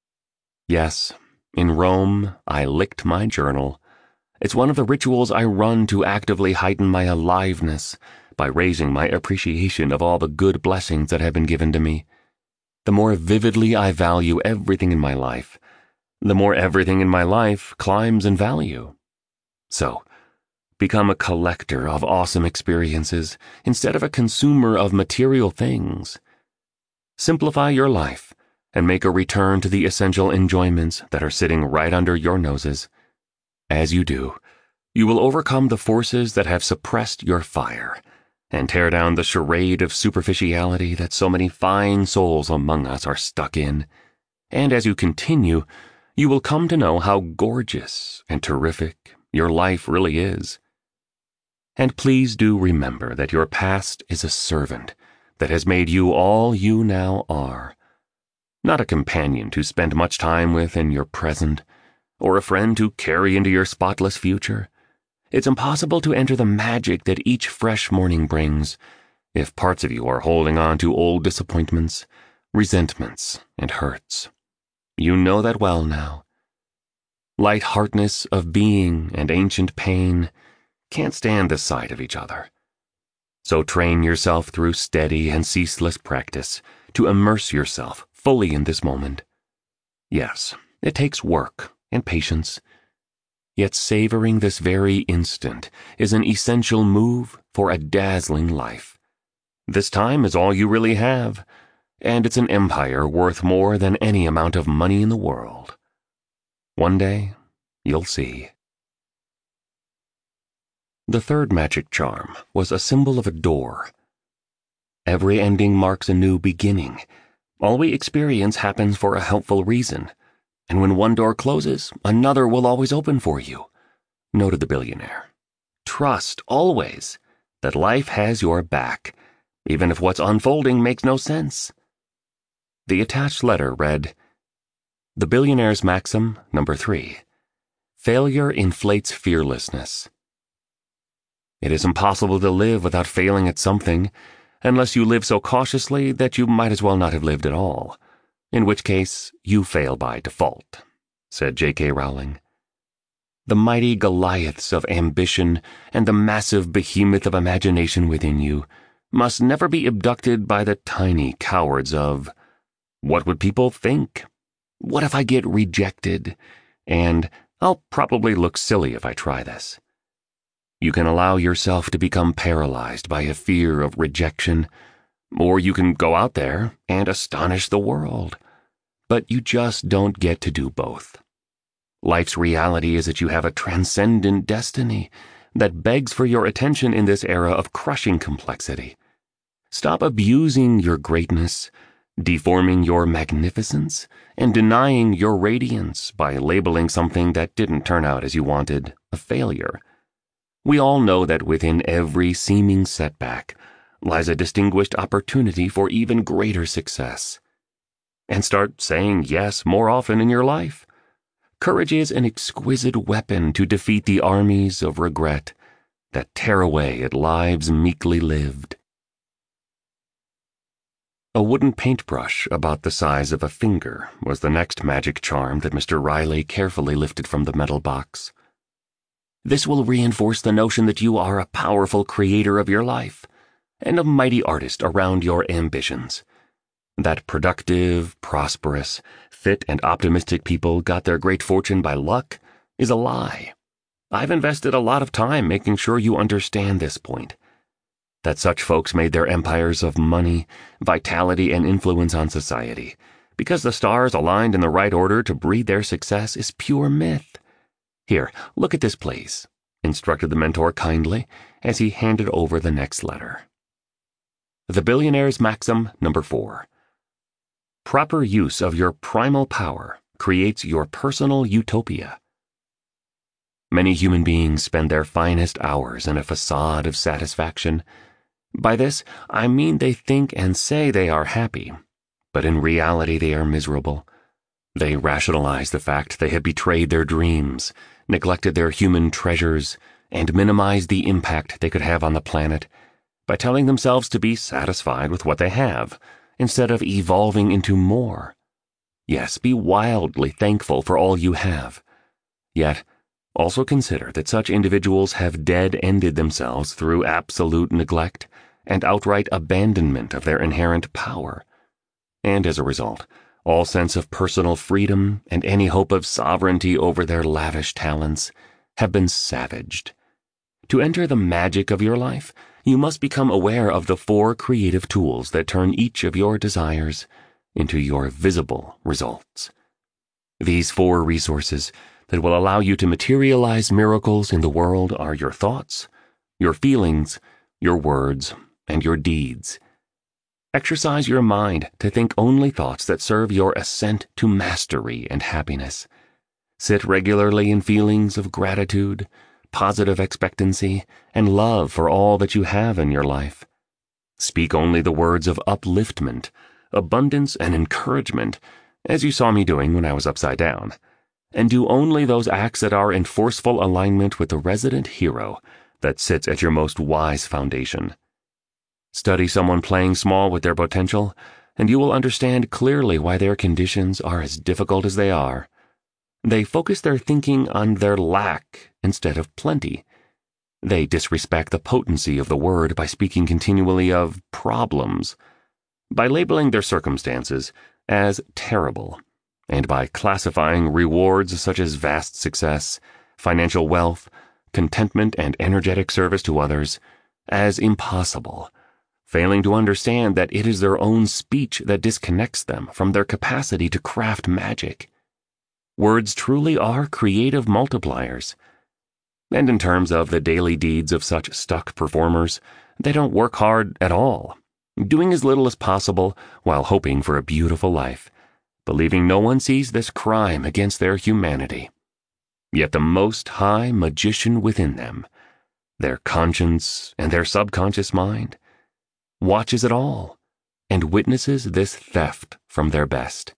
Yes, in Rome, I licked my journal. It's one of the rituals I run to actively heighten my aliveness by raising my appreciation of all the good blessings that have been given to me. The more vividly I value everything in my life, the more everything in my life climbs in value. So, become a collector of awesome experiences instead of a consumer of material things. Simplify your life and make a return to the essential enjoyments that are sitting right under your noses. As you do, you will overcome the forces that have suppressed your fire and tear down the charade of superficiality that so many fine souls among us are stuck in. And as you continue, you will come to know how gorgeous and terrific your life really is. And please do remember that your past is a servant that has made you all you now are, not a companion to spend much time with in your present, or a friend to carry into your spotless future. It's impossible to enter the magic that each fresh morning brings if parts of you are holding on to old disappointments, resentments, and hurts. You know that well now. Light-heartedness of being and ancient pain can't stand the sight of each other. So train yourself through steady and ceaseless practice to immerse yourself fully in this moment. Yes, it takes work and patience, yet savoring this very instant is an essential move for a dazzling life. This time is all you really have, and it's an empire worth more than any amount of money in the world. One day, you'll see. The third magic charm was a symbol of a door. Every ending marks a new beginning. All we experience happens for a helpful reason, and when one door closes, another will always open for you, noted the billionaire. Trust, always, that life has your back, even if what's unfolding makes no sense. The attached letter read, The Billionaire's Maxim, number 3. Failure inflates fearlessness. It is impossible to live without failing at something, unless you live so cautiously that you might as well not have lived at all, in which case you fail by default, said J.K. Rowling. The mighty Goliaths of ambition and the massive behemoth of imagination within you must never be abducted by the tiny cowards of, what would people think? What if I get rejected? And I'll probably look silly if I try this. You can allow yourself to become paralyzed by a fear of rejection, or you can go out there and astonish the world. But you just don't get to do both. Life's reality is that you have a transcendent destiny that begs for your attention in this era of crushing complexity. Stop abusing your greatness, deforming your magnificence, and denying your radiance by labeling something that didn't turn out as you wanted a failure. We all know that within every seeming setback lies a distinguished opportunity for even greater success. And start saying yes more often in your life. Courage is an exquisite weapon to defeat the armies of regret that tear away at lives meekly lived. A wooden paintbrush about the size of a finger was the next magic charm that Mr. Riley carefully lifted from the metal box. This will reinforce the notion that you are a powerful creator of your life and a mighty artist around your ambitions. That productive, prosperous, fit, and optimistic people got their great fortune by luck is a lie. I've invested a lot of time making sure you understand this point. That such folks made their empires of money, vitality, and influence on society because the stars aligned in the right order to breed their success is pure myth. Here, look at this, please, instructed the mentor kindly as he handed over the next letter. The Billionaire's Maxim, number 4. Proper use of your primal power creates your personal utopia. Many human beings spend their finest hours in a facade of satisfaction. By this, I mean they think and say they are happy, but in reality they are miserable. They rationalize the fact they have betrayed their dreams, neglected their human treasures, and minimized the impact they could have on the planet by telling themselves to be satisfied with what they have, instead of evolving into more. Yes, be wildly thankful for all you have. Yet, also consider that such individuals have dead-ended themselves through absolute neglect and outright abandonment of their inherent power. And as a result, all sense of personal freedom and any hope of sovereignty over their lavish talents have been savaged. To enter the magic of your life, you must become aware of the 4 creative tools that turn each of your desires into your visible results. These 4 resources that will allow you to materialize miracles in the world are your thoughts, your feelings, your words, and your deeds. Exercise your mind to think only thoughts that serve your ascent to mastery and happiness. Sit regularly in feelings of gratitude, positive expectancy, and love for all that you have in your life. Speak only the words of upliftment, abundance, and encouragement, as you saw me doing when I was upside down. and do only those acts that are in forceful alignment with the resident hero that sits at your most wise foundation. Study someone playing small with their potential, and you will understand clearly why their conditions are as difficult as they are. They focus their thinking on their lack instead of plenty. They disrespect the potency of the word by speaking continually of problems, by labeling their circumstances as terrible, and by classifying rewards such as vast success, financial wealth, contentment, and energetic service to others as impossible, failing to understand that it is their own speech that disconnects them from their capacity to craft magic. Words truly are creative multipliers. And in terms of the daily deeds of such stuck performers, they don't work hard at all, doing as little as possible while hoping for a beautiful life, believing no one sees this crime against their humanity. Yet the Most High magician within them, their conscience and their subconscious mind, watches it all and witnesses this theft from their best.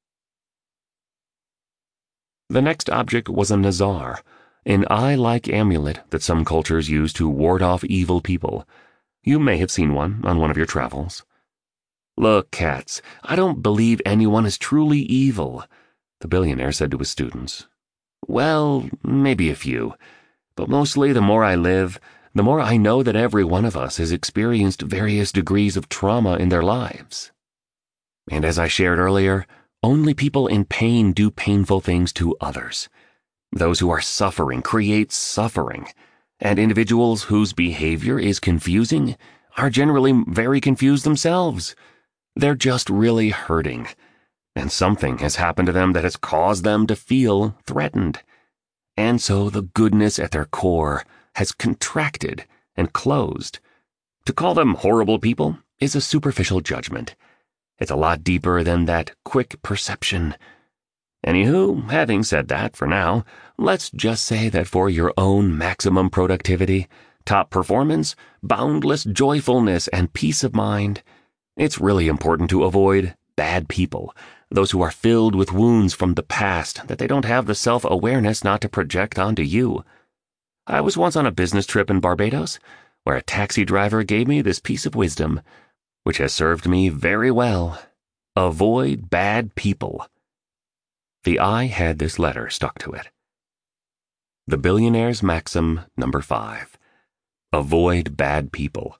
The next object was a Nazar, an eye-like amulet that some cultures use to ward off evil people. You may have seen one on one of your travels. "Look, cats, I don't believe anyone is truly evil," the billionaire said to his students. "Well, maybe a few, but mostly the more I live, the more I know that every one of us has experienced various degrees of trauma in their lives. And as I shared earlier, only people in pain do painful things to others. Those who are suffering create suffering, and individuals whose behavior is confusing are generally very confused themselves. They're just really hurting, and something has happened to them that has caused them to feel threatened. And so the goodness at their core has contracted and closed. To call them horrible people is a superficial judgment. It's a lot deeper than that quick perception. Anywho, having said that for now, let's just say that for your own maximum productivity, top performance, boundless joyfulness, and peace of mind, it's really important to avoid bad people, those who are filled with wounds from the past that they don't have the self-awareness not to project onto you. I was once on a business trip in Barbados, where a taxi driver gave me this piece of wisdom, which has served me very well. Avoid bad people. The eye had this letter stuck to it. The Billionaire's Maxim number 5. Avoid bad people.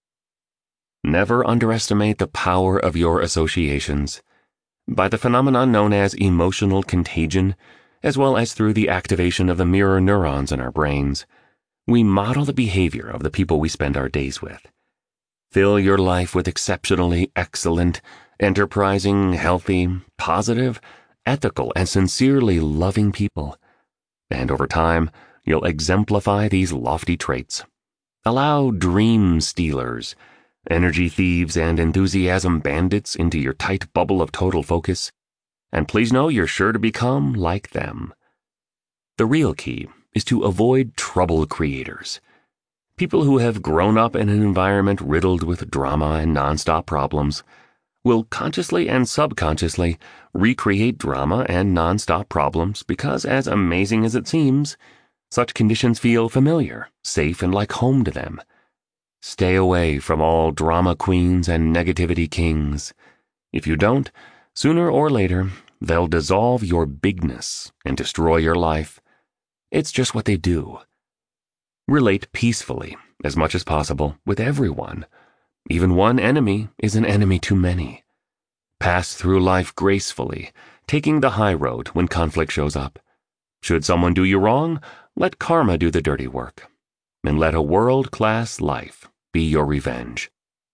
Never underestimate the power of your associations. By the phenomenon known as emotional contagion, as well as through the activation of the mirror neurons in our brains, we model the behavior of the people we spend our days with. Fill your life with exceptionally excellent, enterprising, healthy, positive, ethical, and sincerely loving people. And over time, you'll exemplify these lofty traits. Allow dream stealers, energy thieves, and enthusiasm bandits into your tight bubble of total focus, and please know you're sure to become like them. The real key is to avoid trouble creators. People who have grown up in an environment riddled with drama and nonstop problems will consciously and subconsciously recreate drama and nonstop problems because, as amazing as it seems, such conditions feel familiar, safe, and like home to them. Stay away from all drama queens and negativity kings. If you don't, sooner or later, they'll dissolve your bigness and destroy your life. It's just what they do. Relate peacefully, as much as possible, with everyone. Even one enemy is an enemy too many. Pass through life gracefully, taking the high road when conflict shows up. Should someone do you wrong, let karma do the dirty work. And let a world-class life be your revenge.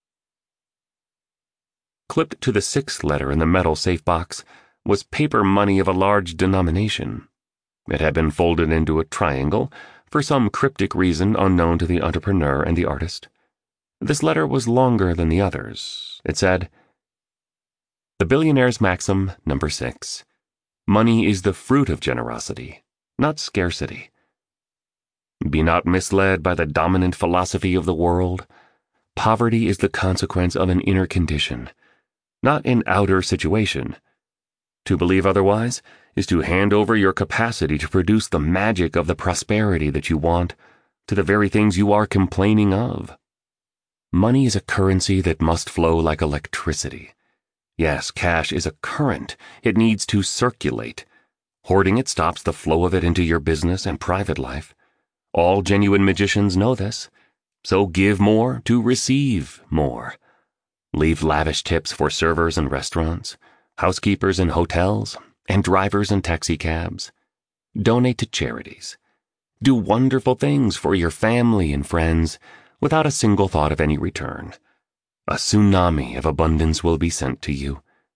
Clipped to the 6th letter in the metal safe box was paper money of a large denomination. It had been folded into a triangle for some cryptic reason unknown to the entrepreneur and the artist. This letter was longer than the others. It said, The Billionaire's Maxim number 6. Money is the fruit of generosity, not scarcity. Be not misled by the dominant philosophy of the world. Poverty is the consequence of an inner condition, not an outer situation. To believe otherwise is to hand over your capacity to produce the magic of the prosperity that you want to the very things you are complaining of. Money is a currency that must flow like electricity. Yes, cash is a current. It needs to circulate. Hoarding it stops the flow of it into your business and private life. All genuine magicians know this. So give more to receive more. Leave lavish tips for servers in restaurants, housekeepers in hotels, and drivers in taxicabs. Donate to charities. Do wonderful things for your family and friends without a single thought of any return. A tsunami of abundance will be sent to you.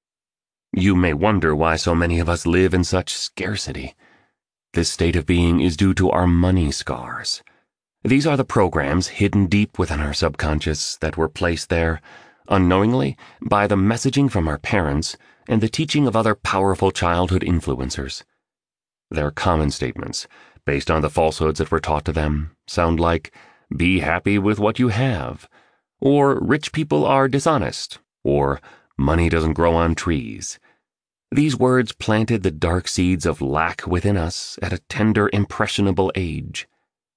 You may wonder why so many of us live in such scarcity. This state of being is due to our money scars. These are the programs hidden deep within our subconscious that were placed there, unknowingly, by the messaging from our parents and the teaching of other powerful childhood influencers. Their common statements, based on the falsehoods that were taught to them, sound like, "Be happy with what you have," or "Rich people are dishonest," or "Money doesn't grow on trees." These words planted the dark seeds of lack within us at a tender, impressionable age.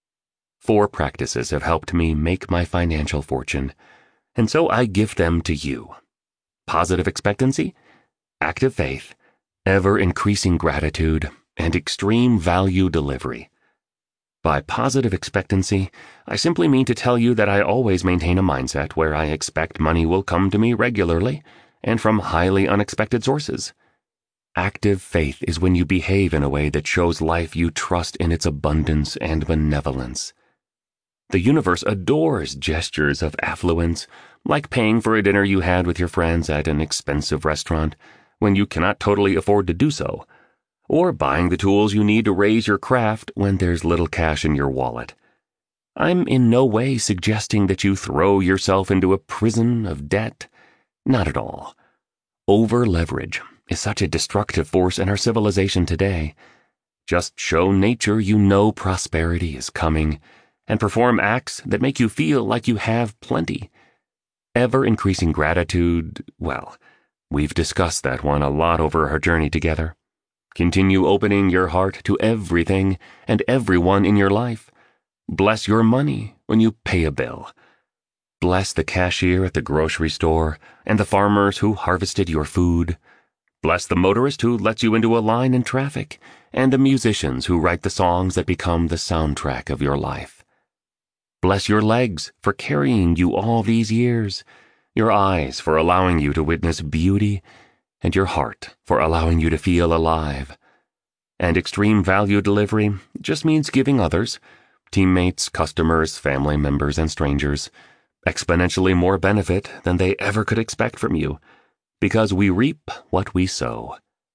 4 practices have helped me make my financial fortune, and so I give them to you. Positive expectancy, active faith, ever-increasing gratitude, and extreme value delivery. By positive expectancy, I simply mean to tell you that I always maintain a mindset where I expect money will come to me regularly and from highly unexpected sources. Active faith is when you behave in a way that shows life you trust in its abundance and benevolence. The universe adores gestures of affluence, like paying for a dinner you had with your friends at an expensive restaurant when you cannot totally afford to do so, or buying the tools you need to raise your craft when there's little cash in your wallet. I'm in no way suggesting that you throw yourself into a prison of debt. Not at all. Over-leverage is such a destructive force in our civilization today. Just show nature you know prosperity is coming, and perform acts that make you feel like you have plenty. Ever-increasing gratitude, well, we've discussed that one a lot over our journey together. Continue opening your heart to everything and everyone in your life. Bless your money when you pay a bill. Bless the cashier at the grocery store and the farmers who harvested your food. Bless the motorist who lets you into a line in traffic, and the musicians who write the songs that become the soundtrack of your life. Bless your legs for carrying you all these years, your eyes for allowing you to witness beauty, and your heart for allowing you to feel alive. And extreme value delivery just means giving others, teammates, customers, family members, and strangers, exponentially more benefit than they ever could expect from you, because we reap what we sow.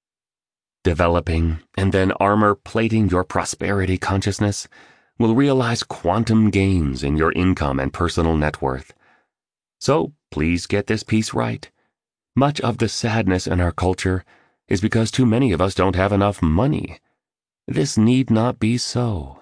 Developing and then armor-plating your prosperity consciousness will realize quantum gains in your income and personal net worth. So please get this piece right. Much of the sadness in our culture is because too many of us don't have enough money. This need not be so.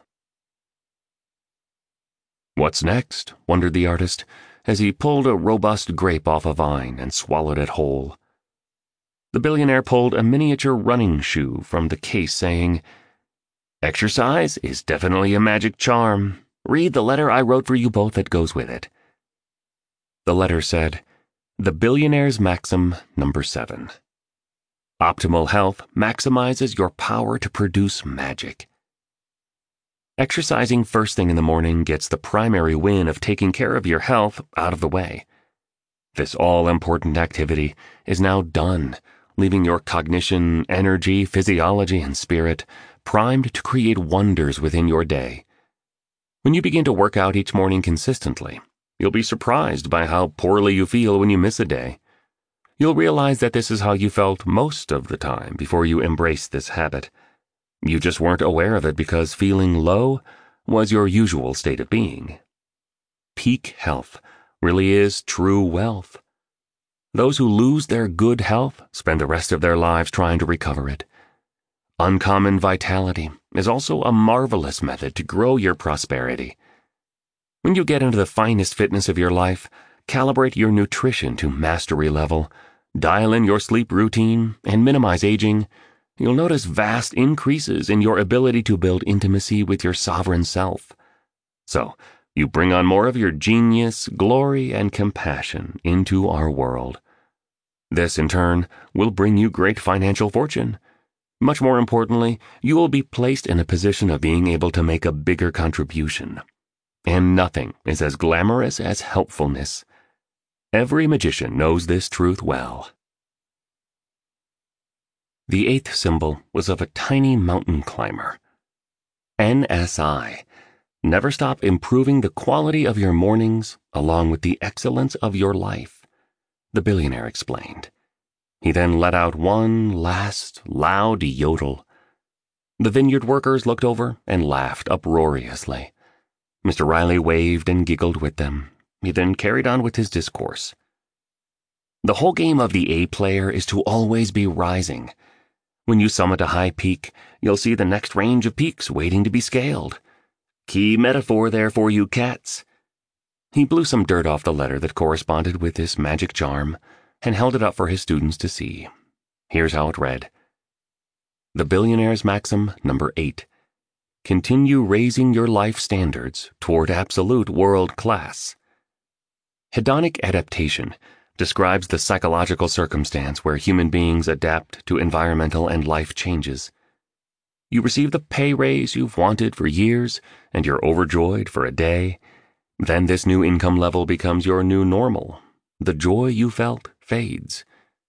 "What's next?" wondered the artist, as he pulled a robust grape off a vine and swallowed it whole. The billionaire pulled a miniature running shoe from the case, saying, "Exercise is definitely a magic charm. Read the letter I wrote for you both that goes with it." The letter said, "The Billionaire's Maxim number 7. Optimal health maximizes your power to produce magic." Exercising first thing in the morning gets the primary win of taking care of your health out of the way. This all-important activity is now done, leaving your cognition, energy, physiology, and spirit primed to create wonders within your day. When you begin to work out each morning consistently, you'll be surprised by how poorly you feel when you miss a day. You'll realize that this is how you felt most of the time before you embraced this habit. You just weren't aware of it because feeling low was your usual state of being. Peak health really is true wealth. Those who lose their good health spend the rest of their lives trying to recover it. Uncommon vitality is also a marvelous method to grow your prosperity. When you get into the finest fitness of your life, calibrate your nutrition to mastery level, dial in your sleep routine, and minimize aging, you'll notice vast increases in your ability to build intimacy with your sovereign self. So, you bring on more of your genius, glory, and compassion into our world. This, in turn, will bring you great financial fortune. Much more importantly, you will be placed in a position of being able to make a bigger contribution. And nothing is as glamorous as helpfulness. Every magician knows this truth well. The eighth symbol was of a tiny mountain climber. NSI. Never stop improving the quality of your mornings along with the excellence of your life, the billionaire explained. He then let out one last loud yodel. The vineyard workers looked over and laughed uproariously. Mr. Riley waved and giggled with them. He then carried on with his discourse. The whole game of the A player is to always be rising. When you summit a high peak, you'll see the next range of peaks waiting to be scaled. Key metaphor there for you cats. He blew some dirt off the letter that corresponded with this magic charm and held it up for his students to see. Here's how it read. The Billionaire's Maxim number 8. Continue raising your life standards toward absolute world class. Hedonic adaptation describes the psychological circumstance where human beings adapt to environmental and life changes. You receive the pay raise you've wanted for years, and you're overjoyed for a day. Then this new income level becomes your new normal. The joy you felt fades.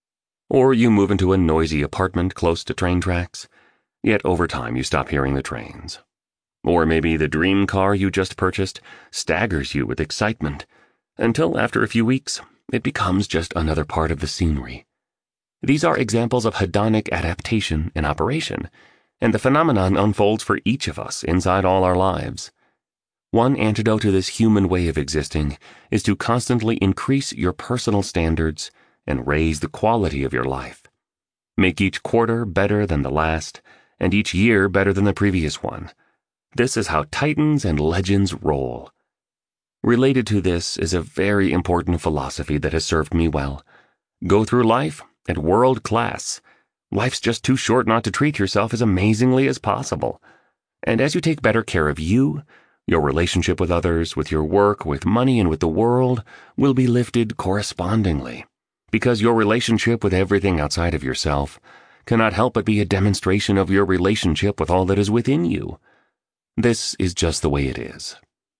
Or you move into a noisy apartment close to train tracks, yet over time you stop hearing the trains. Or maybe the dream car you just purchased staggers you with excitement, until after a few weeks, it becomes just another part of the scenery. These are examples of hedonic adaptation in operation, and the phenomenon unfolds for each of us inside all our lives. One antidote to this human way of existing is to constantly increase your personal standards and raise the quality of your life. Make each quarter better than the last, and each year better than the previous one. This is how titans and legends roll. Related to this is a very important philosophy that has served me well. Go through life at world class. Life's just too short not to treat yourself as amazingly as possible. And as you take better care of you, your relationship with others, with your work, with money, and with the world will be lifted correspondingly. Because your relationship with everything outside of yourself cannot help but be a demonstration of your relationship with all that is within you. This is just the way it is.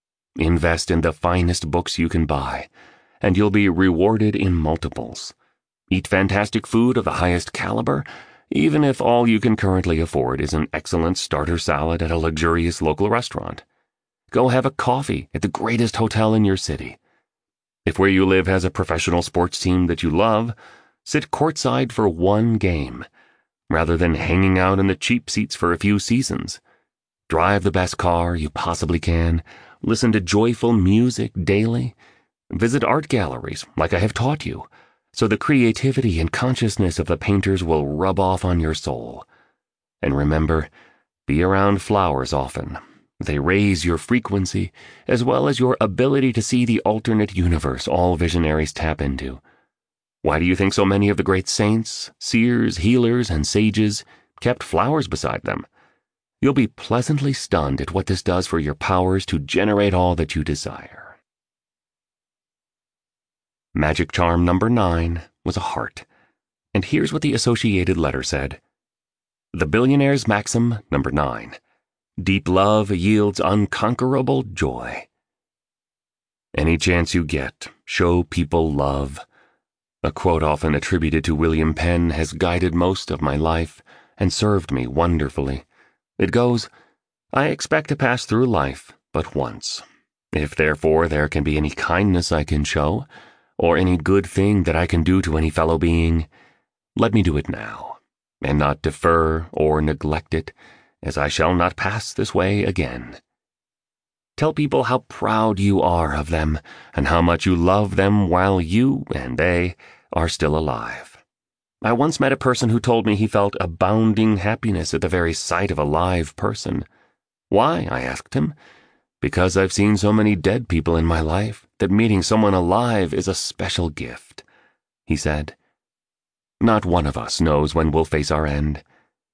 Invest in the finest books you can buy, and you'll be rewarded in multiples. Eat fantastic food of the highest caliber, even if all you can currently afford is an excellent starter salad at a luxurious local restaurant. Go have a coffee at the greatest hotel in your city. If where you live has a professional sports team that you love, sit courtside for one game, rather than hanging out in the cheap seats for a few seasons. Drive the best car you possibly can, listen to joyful music daily, visit art galleries like I have taught you, so the creativity and consciousness of the painters will rub off on your soul. And remember, be around flowers often. They raise your frequency, as well as your ability to see the alternate universe all visionaries tap into. Why do you think so many of the great saints, seers, healers, and sages kept flowers beside them? You'll be pleasantly stunned at what this does for your powers to generate all that you desire. Magic charm number 9 was a heart, and here's what the associated letter said. The Billionaire's Maxim number 9. Deep love yields unconquerable joy. Any chance you get, show people love. A quote often attributed to William Penn has guided most of my life and served me wonderfully. It goes, I expect to pass through life but once. If therefore there can be any kindness I can show, or any good thing that I can do to any fellow being, let me do it now, and not defer or neglect it, as I shall not pass this way again. Tell people how proud you are of them, and how much you love them while you and they are still alive. I once met a person who told me he felt abounding happiness at the very sight of a live person. Why? I asked him. Because I've seen so many dead people in my life that meeting someone alive is a special gift, he said. Not one of us knows when we'll face our end.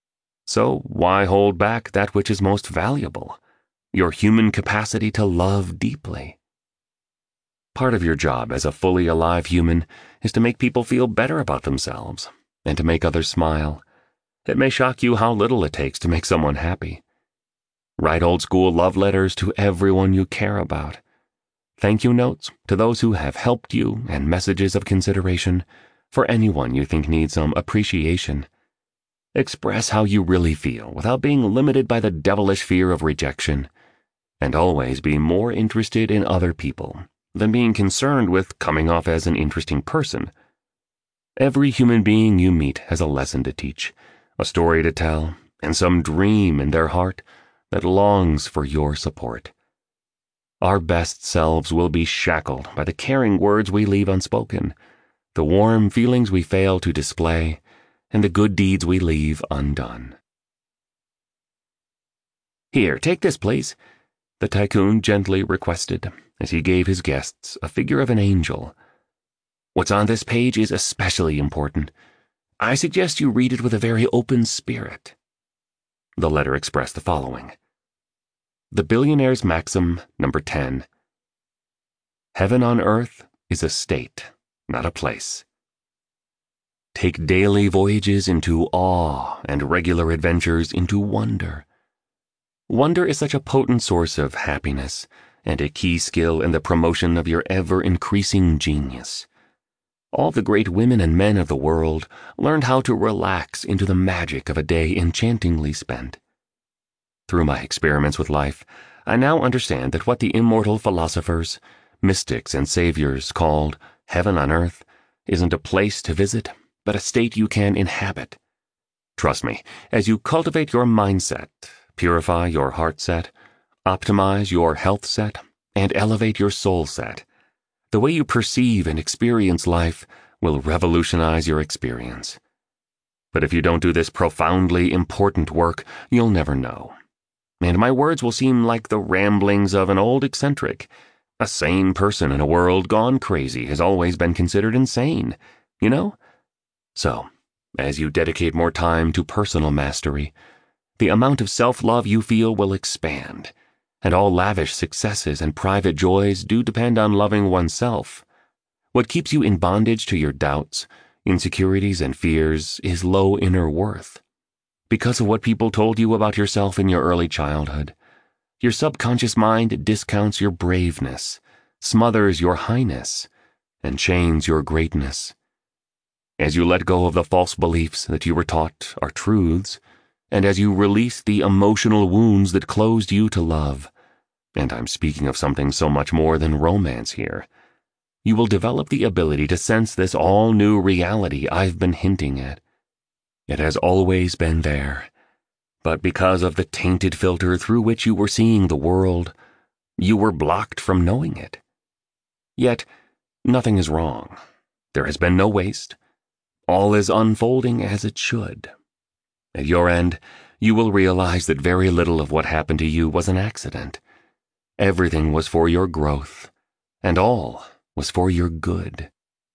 So why hold back that which is most valuable? Your human capacity to love deeply. Part of your job as a fully alive human is to make people feel better about themselves and to make others smile. It may shock you how little it takes to make someone happy. Write old-school love letters to everyone you care about. Thank you notes to those who have helped you and messages of consideration for anyone you think needs some appreciation. Express how you really feel without being limited by the devilish fear of rejection, and always be more interested in other people than being concerned with coming off as an interesting person. Every human being you meet has a lesson to teach, a story to tell, and some dream in their heart that longs for your support. Our best selves will be shackled by the caring words we leave unspoken, the warm feelings we fail to display, and the good deeds we leave undone. "Here, take this, please," the tycoon gently requested as he gave his guests a figure of an angel. "What's on this page is especially important. I suggest you read it with a very open spirit." The letter expressed the following. The Billionaire's Maxim, number 10. Heaven on earth is a state, not a place. Take daily voyages into awe and regular adventures into wonder. Wonder is such a potent source of happiness and a key skill in the promotion of your ever-increasing genius. All the great women and men of the world learned how to relax into the magic of a day enchantingly spent. Through my experiments with life, I now understand that what the immortal philosophers, mystics, and saviors called heaven on earth isn't a place to visit, but a state you can inhabit. Trust me, as you cultivate your mindset, purify your heart set, optimize your health set, and elevate your soul set, the way you perceive and experience life will revolutionize your experience. But if you don't do this profoundly important work, you'll never know. And my words will seem like the ramblings of an old eccentric. A sane person in a world gone crazy has always been considered insane, you know? So, as you dedicate more time to personal mastery, the amount of self-love you feel will expand, and all lavish successes and private joys do depend on loving oneself. What keeps you in bondage to your doubts, insecurities, and fears is low inner worth. Because of what people told you about yourself in your early childhood, your subconscious mind discounts your braveness, smothers your highness, and chains your greatness. As you let go of the false beliefs that you were taught are truths, and as you release the emotional wounds that closed you to love, and I'm speaking of something so much more than romance here, you will develop the ability to sense this all-new reality I've been hinting at. It has always been there, but because of the tainted filter through which you were seeing the world, you were blocked from knowing it. Yet, nothing is wrong. There has been no waste. All is unfolding as it should. At your end, you will realize that very little of what happened to you was an accident. Everything was for your growth, and all was for your good.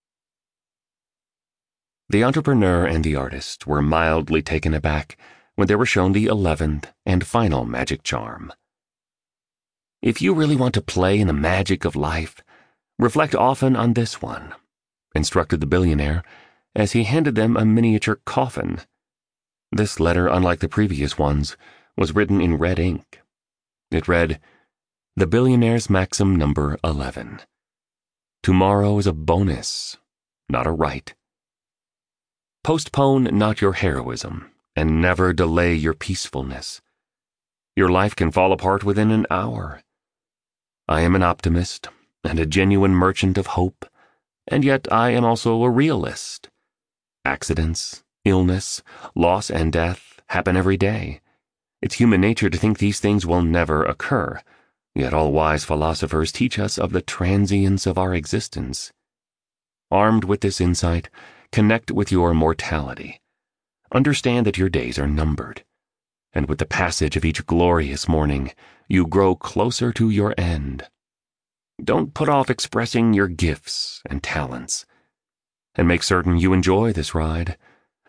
The entrepreneur and the artist were mildly taken aback when they were shown the 11th and final magic charm. If you really want to play in the magic of life, reflect often on this one, instructed the billionaire as he handed them a miniature coffin. This letter, unlike the previous ones, was written in red ink. It read, The Billionaire's Maxim number 11. Tomorrow is a bonus, not a right. Postpone not your heroism, and never delay your peacefulness. Your life can fall apart within an hour. I am an optimist and a genuine merchant of hope, and yet I am also a realist. Accidents, illness, loss, and death happen every day. It's human nature to think these things will never occur, yet all wise philosophers teach us of the transience of our existence. Armed with this insight, connect with your mortality. Understand that your days are numbered, and with the passage of each glorious morning, you grow closer to your end. Don't put off expressing your gifts and talents, and make certain you enjoy this ride.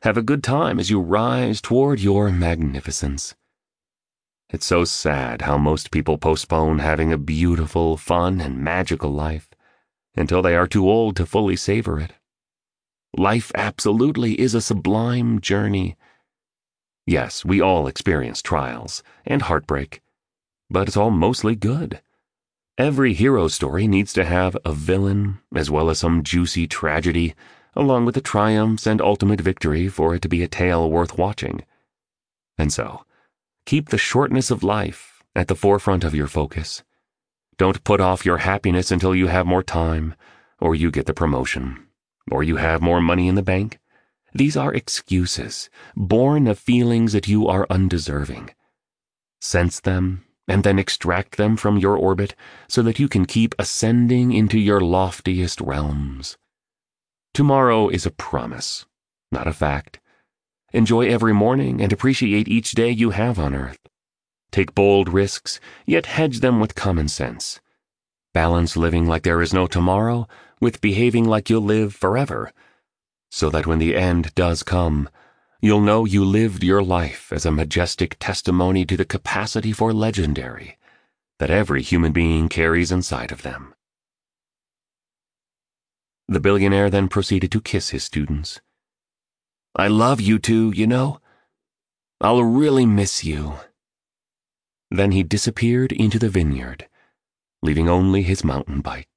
Have a good time as you rise toward your magnificence. It's so sad how most people postpone having a beautiful, fun, and magical life until they are too old to fully savor it. Life absolutely is a sublime journey. Yes, we all experience trials and heartbreak, but it's all mostly good. Every hero story needs to have a villain as well as some juicy tragedy, along with the triumphs and ultimate victory for it to be a tale worth watching. And so, keep the shortness of life at the forefront of your focus. Don't put off your happiness until you have more time, or you get the promotion, or you have more money in the bank. These are excuses, born of feelings that you are undeserving. Sense them, and then extract them from your orbit so that you can keep ascending into your loftiest realms. Tomorrow is a promise, not a fact. Enjoy every morning and appreciate each day you have on earth. Take bold risks, yet hedge them with common sense. Balance living like there is no tomorrow with behaving like you'll live forever, so that when the end does come, you'll know you lived your life as a majestic testimony to the capacity for legendary that every human being carries inside of them. The billionaire then proceeded to kiss his students. I love you two, you know. I'll really miss you. Then he disappeared into the vineyard, leaving only his mountain bike.